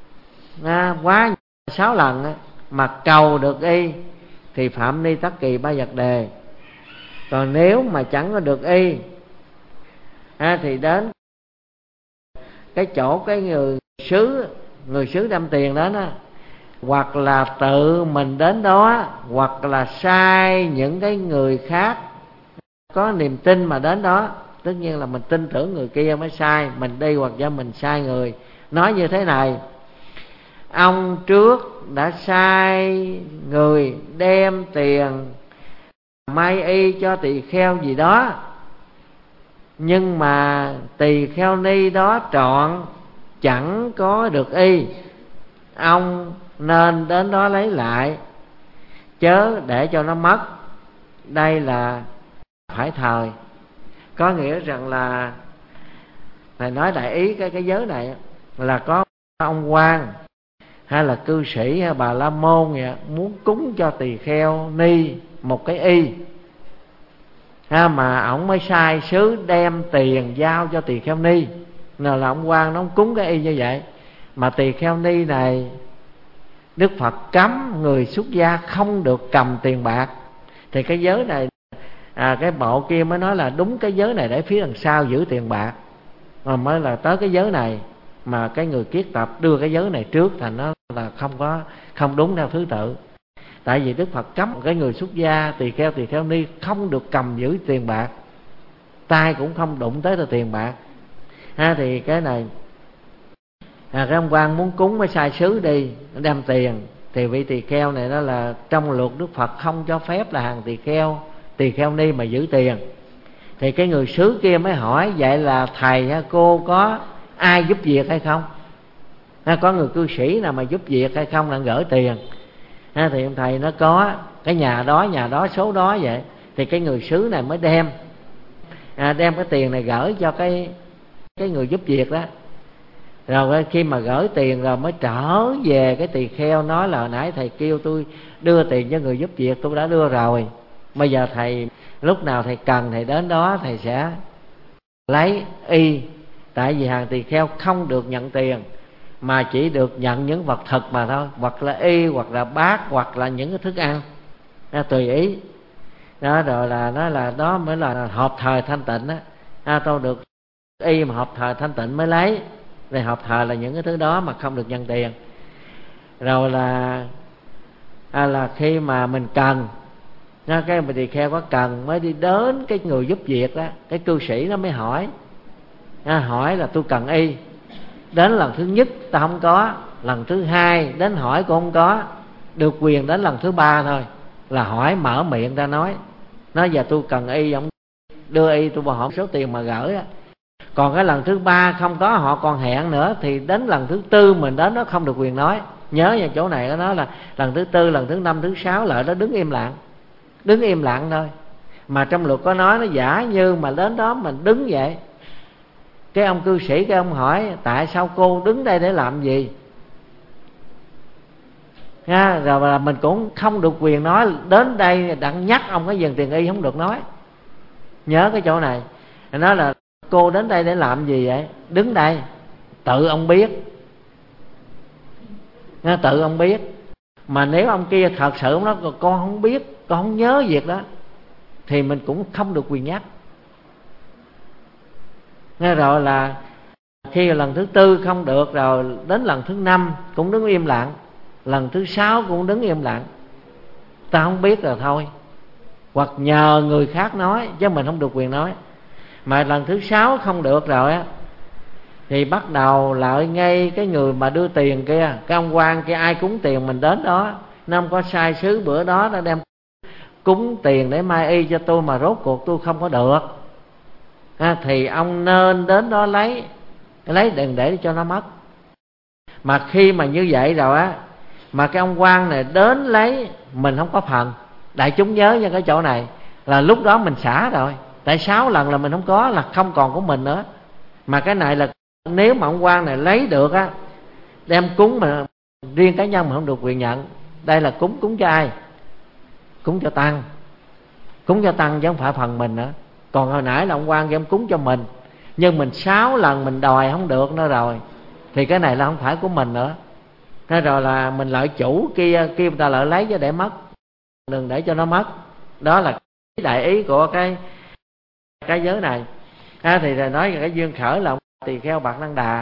A: 6 lần mà cầu được y thì phạm ni tắc kỳ ba vật đề. Còn nếu mà chẳng có được y thì đến cái chỗ cái người xứ đem tiền đó, hoặc là tự mình đến đó, hoặc là sai những cái người khác có niềm tin mà đến đó. Tất nhiên là mình tin tưởng người kia mới sai, mình đi hoặc do mình sai người. Nói như thế này: ông trước đã sai người đem tiền mai y cho tỳ kheo gì đó, nhưng mà tỳ kheo ni đó trọn chẳng có được y, ông nên đến đó lấy lại, chớ để cho nó mất. Đây là phải thời. Có nghĩa rằng là Thầy nói đại ý cái giới này là có ông quan hay là cư sĩ hay bà la môn vậy, muốn cúng cho tỳ kheo ni một cái y mà ổng mới sai sứ đem tiền giao cho tỳ kheo ni, nào là ông quan nó cúng cái y như vậy. Mà tỳ kheo ni này Đức Phật cấm người xuất gia không được cầm tiền bạc, thì cái giới này cái bộ kia mới nói là đúng cái giới này để phía đằng sau giữ tiền bạc, mà mới là tới cái giới này. Mà cái người kiết tập đưa cái giới này trước thành nó là không đúng theo thứ tự. Tại vì Đức Phật cấm cái người xuất gia tỳ kheo ni không được cầm giữ tiền bạc, tay cũng không đụng tới tiền bạc thì cái này cái ông quan muốn cúng mới sai sứ đi đem tiền, thì vị tỳ kheo này đó là trong luật Đức Phật không cho phép là hàng tỳ kheo ni mà giữ tiền. Thì cái người sứ kia mới hỏi: vậy là thầy cô có ai giúp việc hay không? Có người cư sĩ nào mà giúp việc hay không là gửi tiền? Thì ông thầy nó có cái nhà đó số đó vậy. Thì cái người sứ này mới đem cái tiền này gửi cho cái người giúp việc đó. Rồi khi mà gửi tiền rồi mới trở về cái tỳ kheo nói là: hồi nãy thầy kêu tôi đưa tiền cho người giúp việc, tôi đã đưa rồi, bây giờ thầy lúc nào thầy cần thầy đến đó thầy sẽ lấy y. Tại vì hàng tỳ kheo không được nhận tiền, mà chỉ được nhận những vật thực mà thôi, hoặc là y, hoặc là bát, hoặc là những cái thức ăn tùy ý đó. Rồi là nói là đó mới là hợp thời thanh tịnh á. Tôi được y mà hợp thời thanh tịnh mới lấy. Thì hợp thời là những cái thứ đó mà không được nhận tiền. Rồi là khi mà mình cần, cái tỳ kheo có cần mới đi đến cái người giúp việc đó, cái cư sĩ nó mới hỏi hỏi là tôi cần y. Đến lần thứ nhất ta không có, lần thứ hai đến hỏi cũng không có, được quyền đến lần thứ ba thôi là hỏi mở miệng ra nói giờ tôi cần y, ông đưa y, tôi bảo họ số tiền mà gửi á. Còn cái lần thứ ba không có, họ còn hẹn nữa, thì đến lần thứ tư mình đến nó không được quyền nói. Nhớ nha, chỗ này nó nói là lần thứ tư, lần thứ năm, thứ sáu lại đó đứng im lặng thôi. Mà trong luật có nói nó giả như mà đến đó mình đứng vậy, cái ông cư sĩ cái ông hỏi tại sao cô đứng đây để làm gì, rồi là mình cũng không được quyền nói. Đến đây đặng nhắc ông cái dần tiền y không được nói. Nhớ cái chỗ này nói là cô đến đây để làm gì vậy, đứng đây tự ông biết, tự ông biết. Mà nếu ông kia thật sự ông nói con không biết, con không nhớ việc đó, thì mình cũng không được quyền nhắc. Nghe rồi là khi lần thứ tư không được, rồi đến lần thứ năm cũng đứng im lặng, lần thứ sáu cũng đứng im lặng. Ta không biết rồi thôi, hoặc nhờ người khác nói chứ mình không được quyền nói. Mà lần thứ sáu không được rồi á, thì bắt đầu lại ngay cái người mà đưa tiền kia, cái ông quan kia, ai cúng tiền mình đến đó, nó không có sai sứ bữa đó nó đem cúng tiền để mai y cho tôi mà rốt cuộc tôi không có được, thì ông nên đến đó lấy đừng để cho nó mất. Mà khi mà như vậy rồi á, mà cái ông quan này đến lấy mình không có phần. Đại chúng nhớ nha, cái chỗ này là lúc đó mình xả rồi. Tại 6 lần là mình không có, là không còn của mình nữa. Mà cái này là nếu mà ông quan này lấy được á, đem cúng mà riêng cá nhân mà không được quyền nhận. Đây là cúng cho ai? Cúng cho tăng. Cúng cho tăng chứ không phải phần mình nữa. Còn hồi nãy là ông quan đem cúng cho mình, nhưng mình 6 lần mình đòi không được nữa rồi, thì cái này là không phải của mình nữa. Thế rồi là mình lợi chủ kia người ta lợi lấy cho để mất, đừng để cho nó mất. Đó là đại ý của cái giới này. Thì nói về cái duyên khởi là ông tỳ kheo Bạt Năng Đà.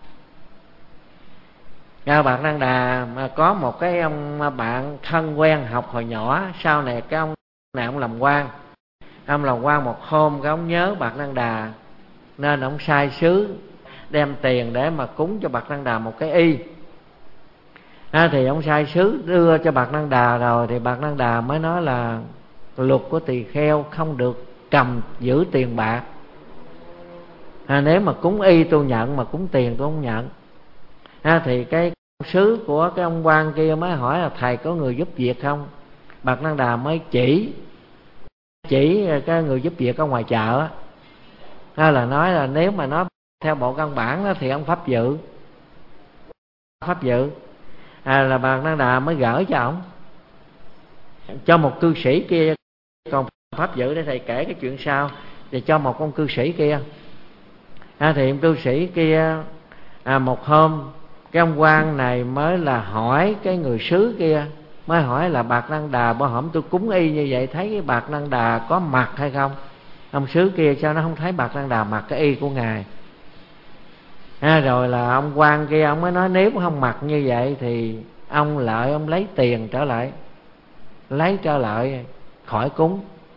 A: Bạt Năng Đà mà có một cái ông bạn thân quen học hồi nhỏ, sau này cái ông này ông làm quan. Ông làm quan một hôm cái ông nhớ Bạt Năng Đà, nên ông sai sứ đem tiền để mà cúng cho Bạt Năng Đà một cái y. Thì ông sai sứ đưa cho Bạt Năng Đà rồi, thì Bạt Năng Đà mới nói là luật của tỳ kheo không được cầm giữ tiền bạc. Nếu mà cúng y tôi nhận, mà cúng tiền tôi không nhận. Thì cái sứ của cái ông quan kia mới hỏi là thầy có người giúp việc không? Bạt Năng Đà mới chỉ cái người giúp việc ở ngoài chợ á, là nói là nếu mà nói theo bộ căn bản đó, thì ông pháp dự là Bạt Năng Đà mới gửi cho ổng, cho một cư sĩ kia. Còn pháp dự để thầy kể cái chuyện sau, thì cho một ông cư sĩ kia. Thì ông cư sĩ kia một hôm cái ông quan này mới là hỏi cái người sứ kia, mới hỏi là Bạt Năng Đà bữa hổm tôi cúng y như vậy thấy cái Bạt Năng Đà có mặc hay không? Ông sứ kia sao nó không thấy Bạt Năng Đà mặc cái y của ngài. Rồi là ông quan kia ông mới nói nếu không mặc như vậy thì ông lợi ông lấy tiền trở lại khỏi cúng.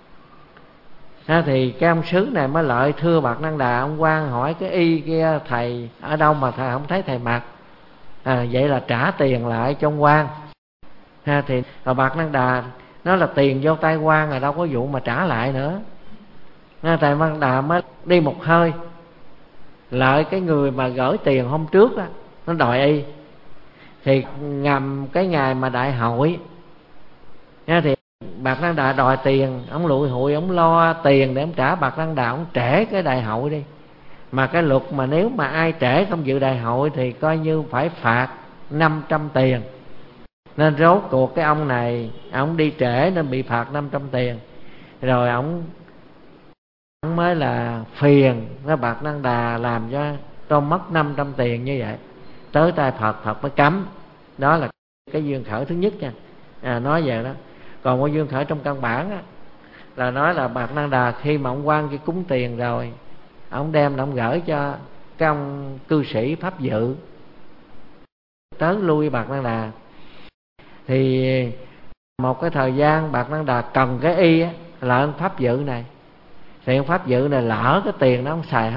A: Thì cái ông sứ này mới lợi thưa Bạt Năng Đà, ông quan hỏi cái y kia thầy ở đâu mà thầy không thấy thầy mặc, vậy là trả tiền lại cho ông quan. Thì Bạt Năng Đà nói là tiền vô tay quan rồi, đâu có vụ mà trả lại nữa. Thầy Bạt Năng Đà mới đi một hơi lợi cái người mà gửi tiền hôm trước đó, nó đòi y. Thì ngầm cái ngày mà đại hội thì Bạt Năng Đà đòi tiền, ông lụi hụi, ông lo tiền để ông trả Bạt Năng Đà, ông trễ cái đại hội đi. Mà cái luật mà nếu mà ai trễ không dự đại hội thì coi như phải phạt 500 tiền. Nên rốt cuộc cái ông này ông đi trễ nên bị phạt 500 tiền. Rồi ông mới là phiền nó Bạt Năng Đà làm cho tôi mất 500 tiền như vậy, tới tay Phật mới cấm. Đó là cái duyên khởi thứ nhất nha. Nói về đó. Còn một duyên khởi trong căn bản á, là nói là Bạt Năng Đà khi mà ông quan kia cúng tiền rồi, ông đem ông gửi cho cái ông cư sĩ pháp dự tới lui Bạt Năng Đà. Thì một cái thời gian Bạt Năng Đà cần cái y á, là ông pháp dự này. Thì ông pháp dự này lỡ cái tiền đó ông xài hết,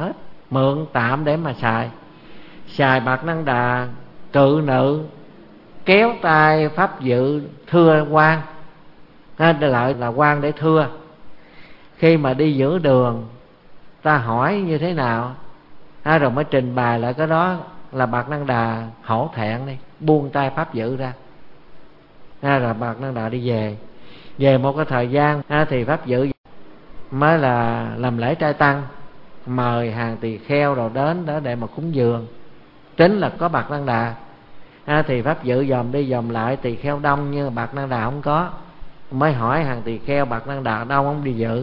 A: mượn tạm để mà xài bạc Năng Đà cự nữ kéo tay pháp dự thưa quan, lại là quan để thưa. Khi mà đi giữa đường ta hỏi như thế nào rồi mới trình bày lại cái đó, là bạc Năng Đà hổ thẹn đi, buông tay pháp dự ra, rồi bạc Năng Đà đi về một cái thời gian thì pháp dự mới là làm lễ trai tăng, mời hàng tỳ kheo rồi đến đó để mà cúng dường, tính là có bạc Năng Đà. Thì pháp dự dòm đi dòm lại tỳ kheo đông nhưng bạc Năng Đà không có, mới hỏi hàng tỳ kheo bạc Năng Đà đâu, không đi dự.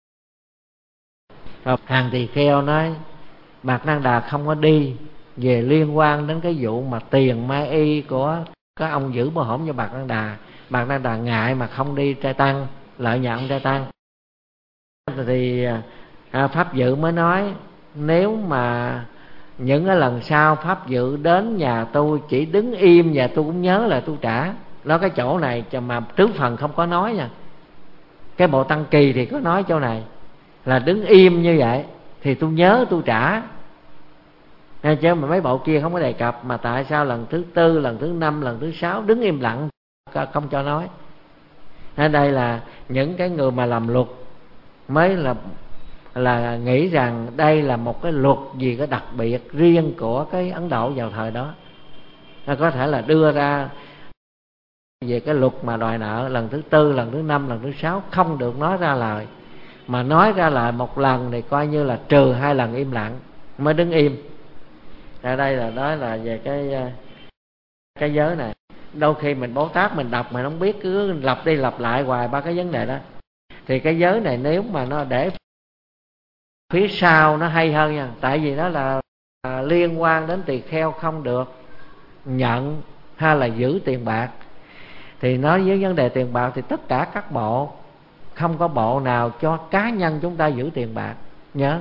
A: Rồi hàng tỳ kheo nói bạc Năng Đà không có đi, về liên quan đến cái vụ mà tiền mai y của các ông giữ bảo hổm cho bạc Năng Đà. Bạc Năng Đà ngại mà không đi trai tăng, lợi nhận trai tăng. Thì pháp dự mới nói nếu mà những cái lần sau pháp dự đến nhà tôi chỉ đứng im và tôi cũng nhớ là tôi trả. Đó, cái chỗ này mà trước phần không có nói nha. Cái bộ Tăng Kỳ thì có nói chỗ này là đứng im như vậy thì tôi nhớ tôi trả, chứ mà mấy bộ kia không có đề cập. Mà tại sao lần thứ tư, lần thứ năm, lần thứ sáu đứng im lặng không cho nói? Ở đây là những cái người mà làm luật mới là nghĩ rằng đây là một cái luật gì cái đặc biệt riêng của cái Ấn Độ vào thời đó. Nó có thể là đưa ra về cái luật mà đòi nợ lần thứ tư, lần thứ năm, lần thứ sáu không được nói ra lời, mà nói ra lời một lần thì coi như là trừ 2 lần im lặng mới đứng im. Ở đây là đó là về cái giới này. Đôi khi mình Bồ Tát mình đọc mà không biết, cứ lặp đi lặp lại hoài ba cái vấn đề đó. Thì cái giới này nếu mà nó để phía sau nó hay hơn nha. Tại vì nó là liên quan đến tỳ kheo không được nhận hay là giữ tiền bạc. Thì nói với vấn đề tiền bạc thì tất cả các bộ, không có bộ nào cho cá nhân chúng ta giữ tiền bạc. Nhớ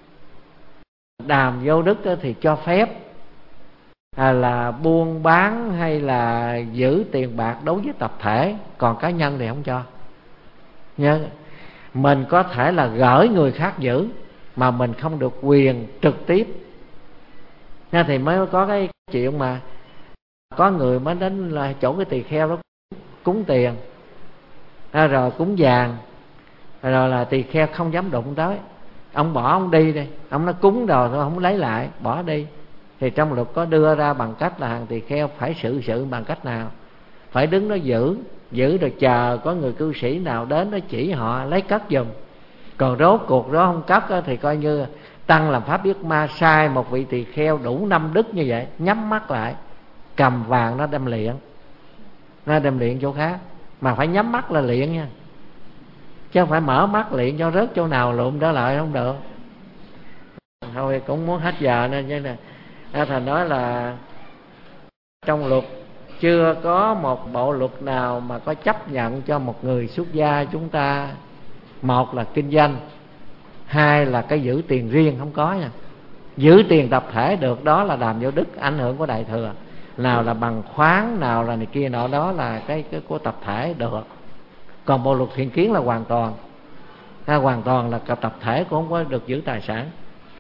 A: Đàm Vô Đức thì cho phép là buôn bán hay là giữ tiền bạc đối với tập thể, còn cá nhân thì không cho. Nhớ mình có thể là gửi người khác giữ mà mình không được quyền trực tiếp. Thì mới có cái chuyện mà có người mới đến là chỗ cái tỳ kheo đó cúng tiền, rồi cúng vàng, rồi là tỳ kheo không dám đụng tới. Ông bỏ ông đi đi, ông nó cúng rồi thôi không lấy lại, bỏ đi. Thì trong luật có đưa ra bằng cách là hàng tỳ kheo phải xử bằng cách nào, phải đứng đó giữ rồi chờ có người cư sĩ nào đến đó chỉ họ lấy cất giùm. Còn rốt cuộc đó không cất thì coi như tăng làm pháp biết ma, sai một vị tỳ kheo đủ 5 đức như vậy, nhắm mắt lại cầm vàng nó đem luyện chỗ khác. Mà phải nhắm mắt là luyện nha, chứ không phải mở mắt luyện cho rớt chỗ nào lụm đó lại không được. Thôi cũng muốn hết giờ nên chứ nè. Thành nói là trong luật chưa có một bộ luật nào mà có chấp nhận cho một người xuất gia chúng ta, một là kinh doanh, hai là cái giữ tiền riêng không có nha. Giữ tiền tập thể được, đó là Đàm Vô Đức ảnh hưởng của Đại Thừa. Nào là bằng khoáng, nào là này kia nọ, đó là cái của tập thể được. Còn bộ luật thiện kiến là hoàn toàn là tập thể cũng không có được giữ tài sản.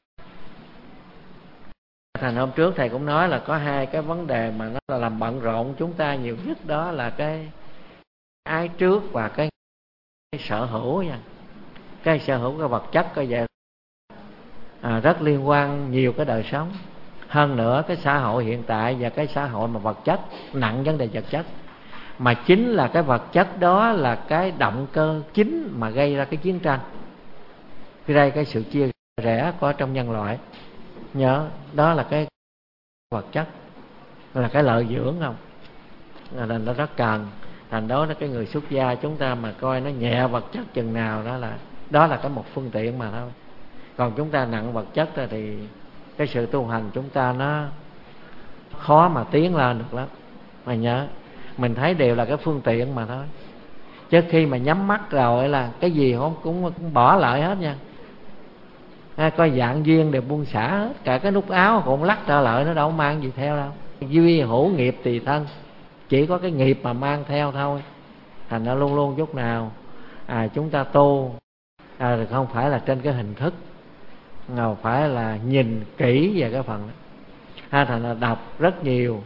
A: Thành hôm trước thầy cũng nói là có 2 cái vấn đề mà nó là làm bận rộn chúng ta nhiều nhất, đó là cái ái trước và cái sở hữu nha. Cái sở hữu cái vật chất coi vậy rất liên quan nhiều cái đời sống. Hơn nữa cái xã hội hiện tại và cái xã hội mà vật chất, nặng vấn đề vật chất, mà chính là cái vật chất đó là cái động cơ chính mà gây ra cái chiến tranh, gây ra cái sự chia rẽ có trong nhân loại. Nhớ đó là cái vật chất, là cái lợi dưỡng không, là nó rất cần. Thành đó cái người xuất gia chúng ta mà coi nó nhẹ vật chất chừng nào, đó là cái một phương tiện mà thôi. Còn chúng ta nặng vật chất thì cái sự tu hành chúng ta nó khó mà tiến lên được lắm. Mà nhớ mình thấy đều là cái phương tiện mà thôi, chứ khi mà nhắm mắt rồi là cái gì cũng bỏ lại hết nha. Coi dạng duyên đều buông xả hết, cả cái nút áo cũng lắc trở lại, nó đâu mang gì theo đâu. Duy hữu nghiệp tùy thân, chỉ có cái nghiệp mà mang theo thôi. Thành nó luôn luôn lúc nào chúng ta tu không phải là trên cái hình thức, nào phải là nhìn kỹ về cái phần đó. Thành là đọc rất nhiều,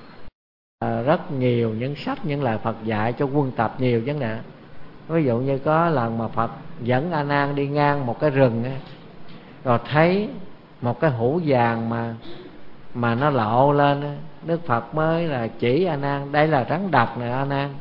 A: rất nhiều những sách, những lời Phật dạy cho quân tập nhiều vấn đề. Ví dụ như có lần mà Phật dẫn A Nan đi ngang một cái rừng ấy, rồi thấy một cái hũ vàng mà nó lộ lên ấy. Đức Phật mới là chỉ A Nan đây là rắn độc này A Nan.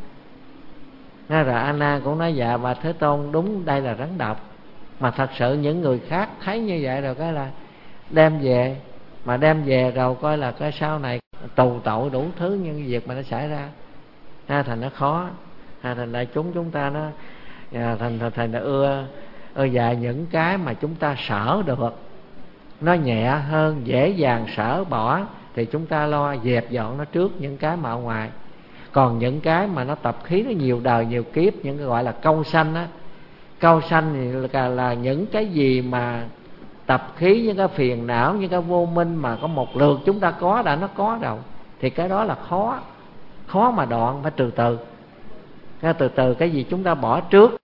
A: Rồi A Nan cũng nói dạ bà Thế Tôn, đúng đây là rắn độc. Mà thật sự những người khác thấy như vậy rồi cái là đem về, mà đem về rồi coi là cái sau này tù tội đủ thứ những cái việc mà nó xảy ra. Thành nó khó. Thành đại chúng ta nó thành ưa dạy những cái mà chúng ta sở được, nó nhẹ hơn, dễ dàng sở bỏ, thì chúng ta lo dẹp dọn nó trước những cái mà ở ngoài. Còn những cái mà nó tập khí nó nhiều đời nhiều kiếp, những cái gọi là câu sanh á, câu sanh thì là những cái gì mà tập khí, những cái phiền não, những cái vô minh mà có một lượt chúng ta có đã nó có rồi, thì cái đó là khó mà đoạn, phải từ từ. Từ từ cái gì chúng ta bỏ trước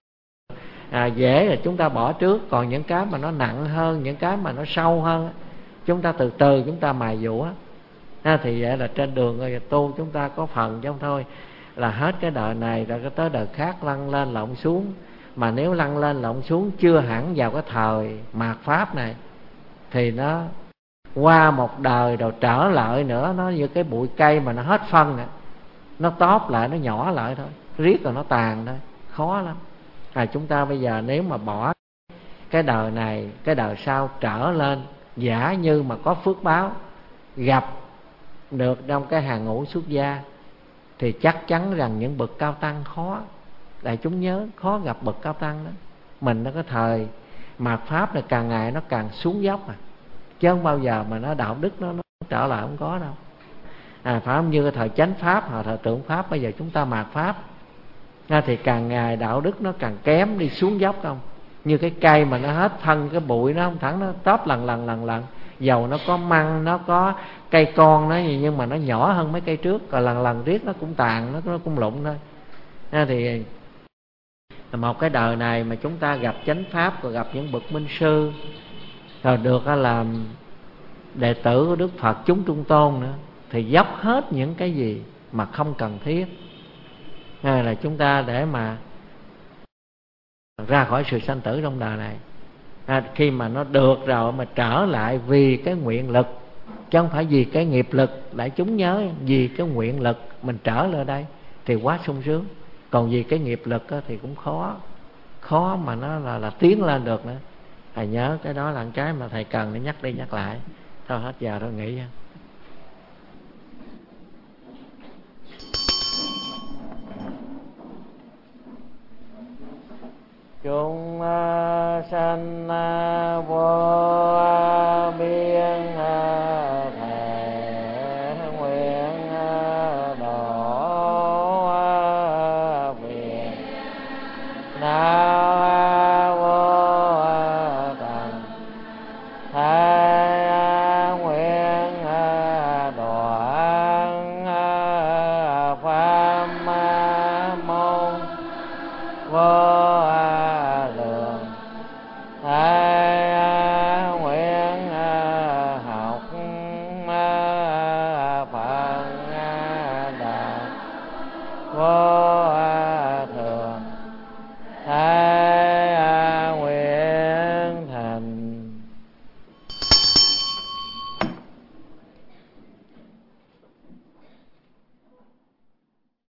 A: dễ là chúng ta bỏ trước, còn những cái mà nó nặng hơn, những cái mà nó sâu hơn, chúng ta từ từ chúng ta mài dũa. Thì vậy là trên đường rồi tu chúng ta có phần chứ không thôi là hết cái đời này rồi cái tới đời khác lăn lên lộn xuống. Mà nếu lăn lên lộn xuống chưa hẳn vào cái thời mạt pháp này, thì nó qua một đời rồi trở lại nữa, nó như cái bụi cây mà nó hết phân nè, nó tóp lại, nó nhỏ lại thôi, riết rồi nó tàn thôi, khó lắm. Chúng ta bây giờ nếu mà bỏ cái đời này, cái đời sau trở lên, giả như mà có phước báo gặp được trong cái hàng ngũ xuất gia, thì chắc chắn rằng những bậc cao tăng khó. Đại chúng nhớ khó gặp bậc cao tăng đó. Mình nó có thời mạt pháp là càng ngày nó càng xuống dốc chứ không bao giờ mà nó đạo đức nó trở lại, không có đâu. Phải không? Như cái thời chánh pháp hoặc thời tượng pháp, bây giờ chúng ta mạt pháp thì càng ngày đạo đức nó càng kém đi, xuống dốc không. Như cái cây mà nó hết phân, cái bụi nó không thẳng, nó tóp lần dầu nó có măng, nó có cây con nó gì, nhưng mà nó nhỏ hơn mấy cây trước, rồi lần riết nó cũng tàn, nó cũng lụng thôi. Thì một cái đời này mà chúng ta gặp chánh pháp, rồi gặp những bậc minh sư, rồi được làm đệ tử của Đức Phật chúng Trung Tôn nữa, thì dốc hết những cái gì mà không cần thiết. Là chúng ta để mà ra khỏi sự sanh tử trong đời này. Khi mà nó được rồi mà trở lại vì cái nguyện lực, chứ không phải vì cái nghiệp lực. Đại chúng nhớ, vì cái nguyện lực mình trở lại đây thì quá sung sướng. Còn vì cái nghiệp lực thì cũng khó mà nó là tiến lên được nữa. Thầy nhớ cái đó là cái mà thầy cần để nhắc đi nhắc lại. Thôi hết giờ thôi, nghỉ. Chúng sanh vô biên thể nguyện độ phiền não vô tận, thế nguyện đoạn pháp môn vô Phật đạo vô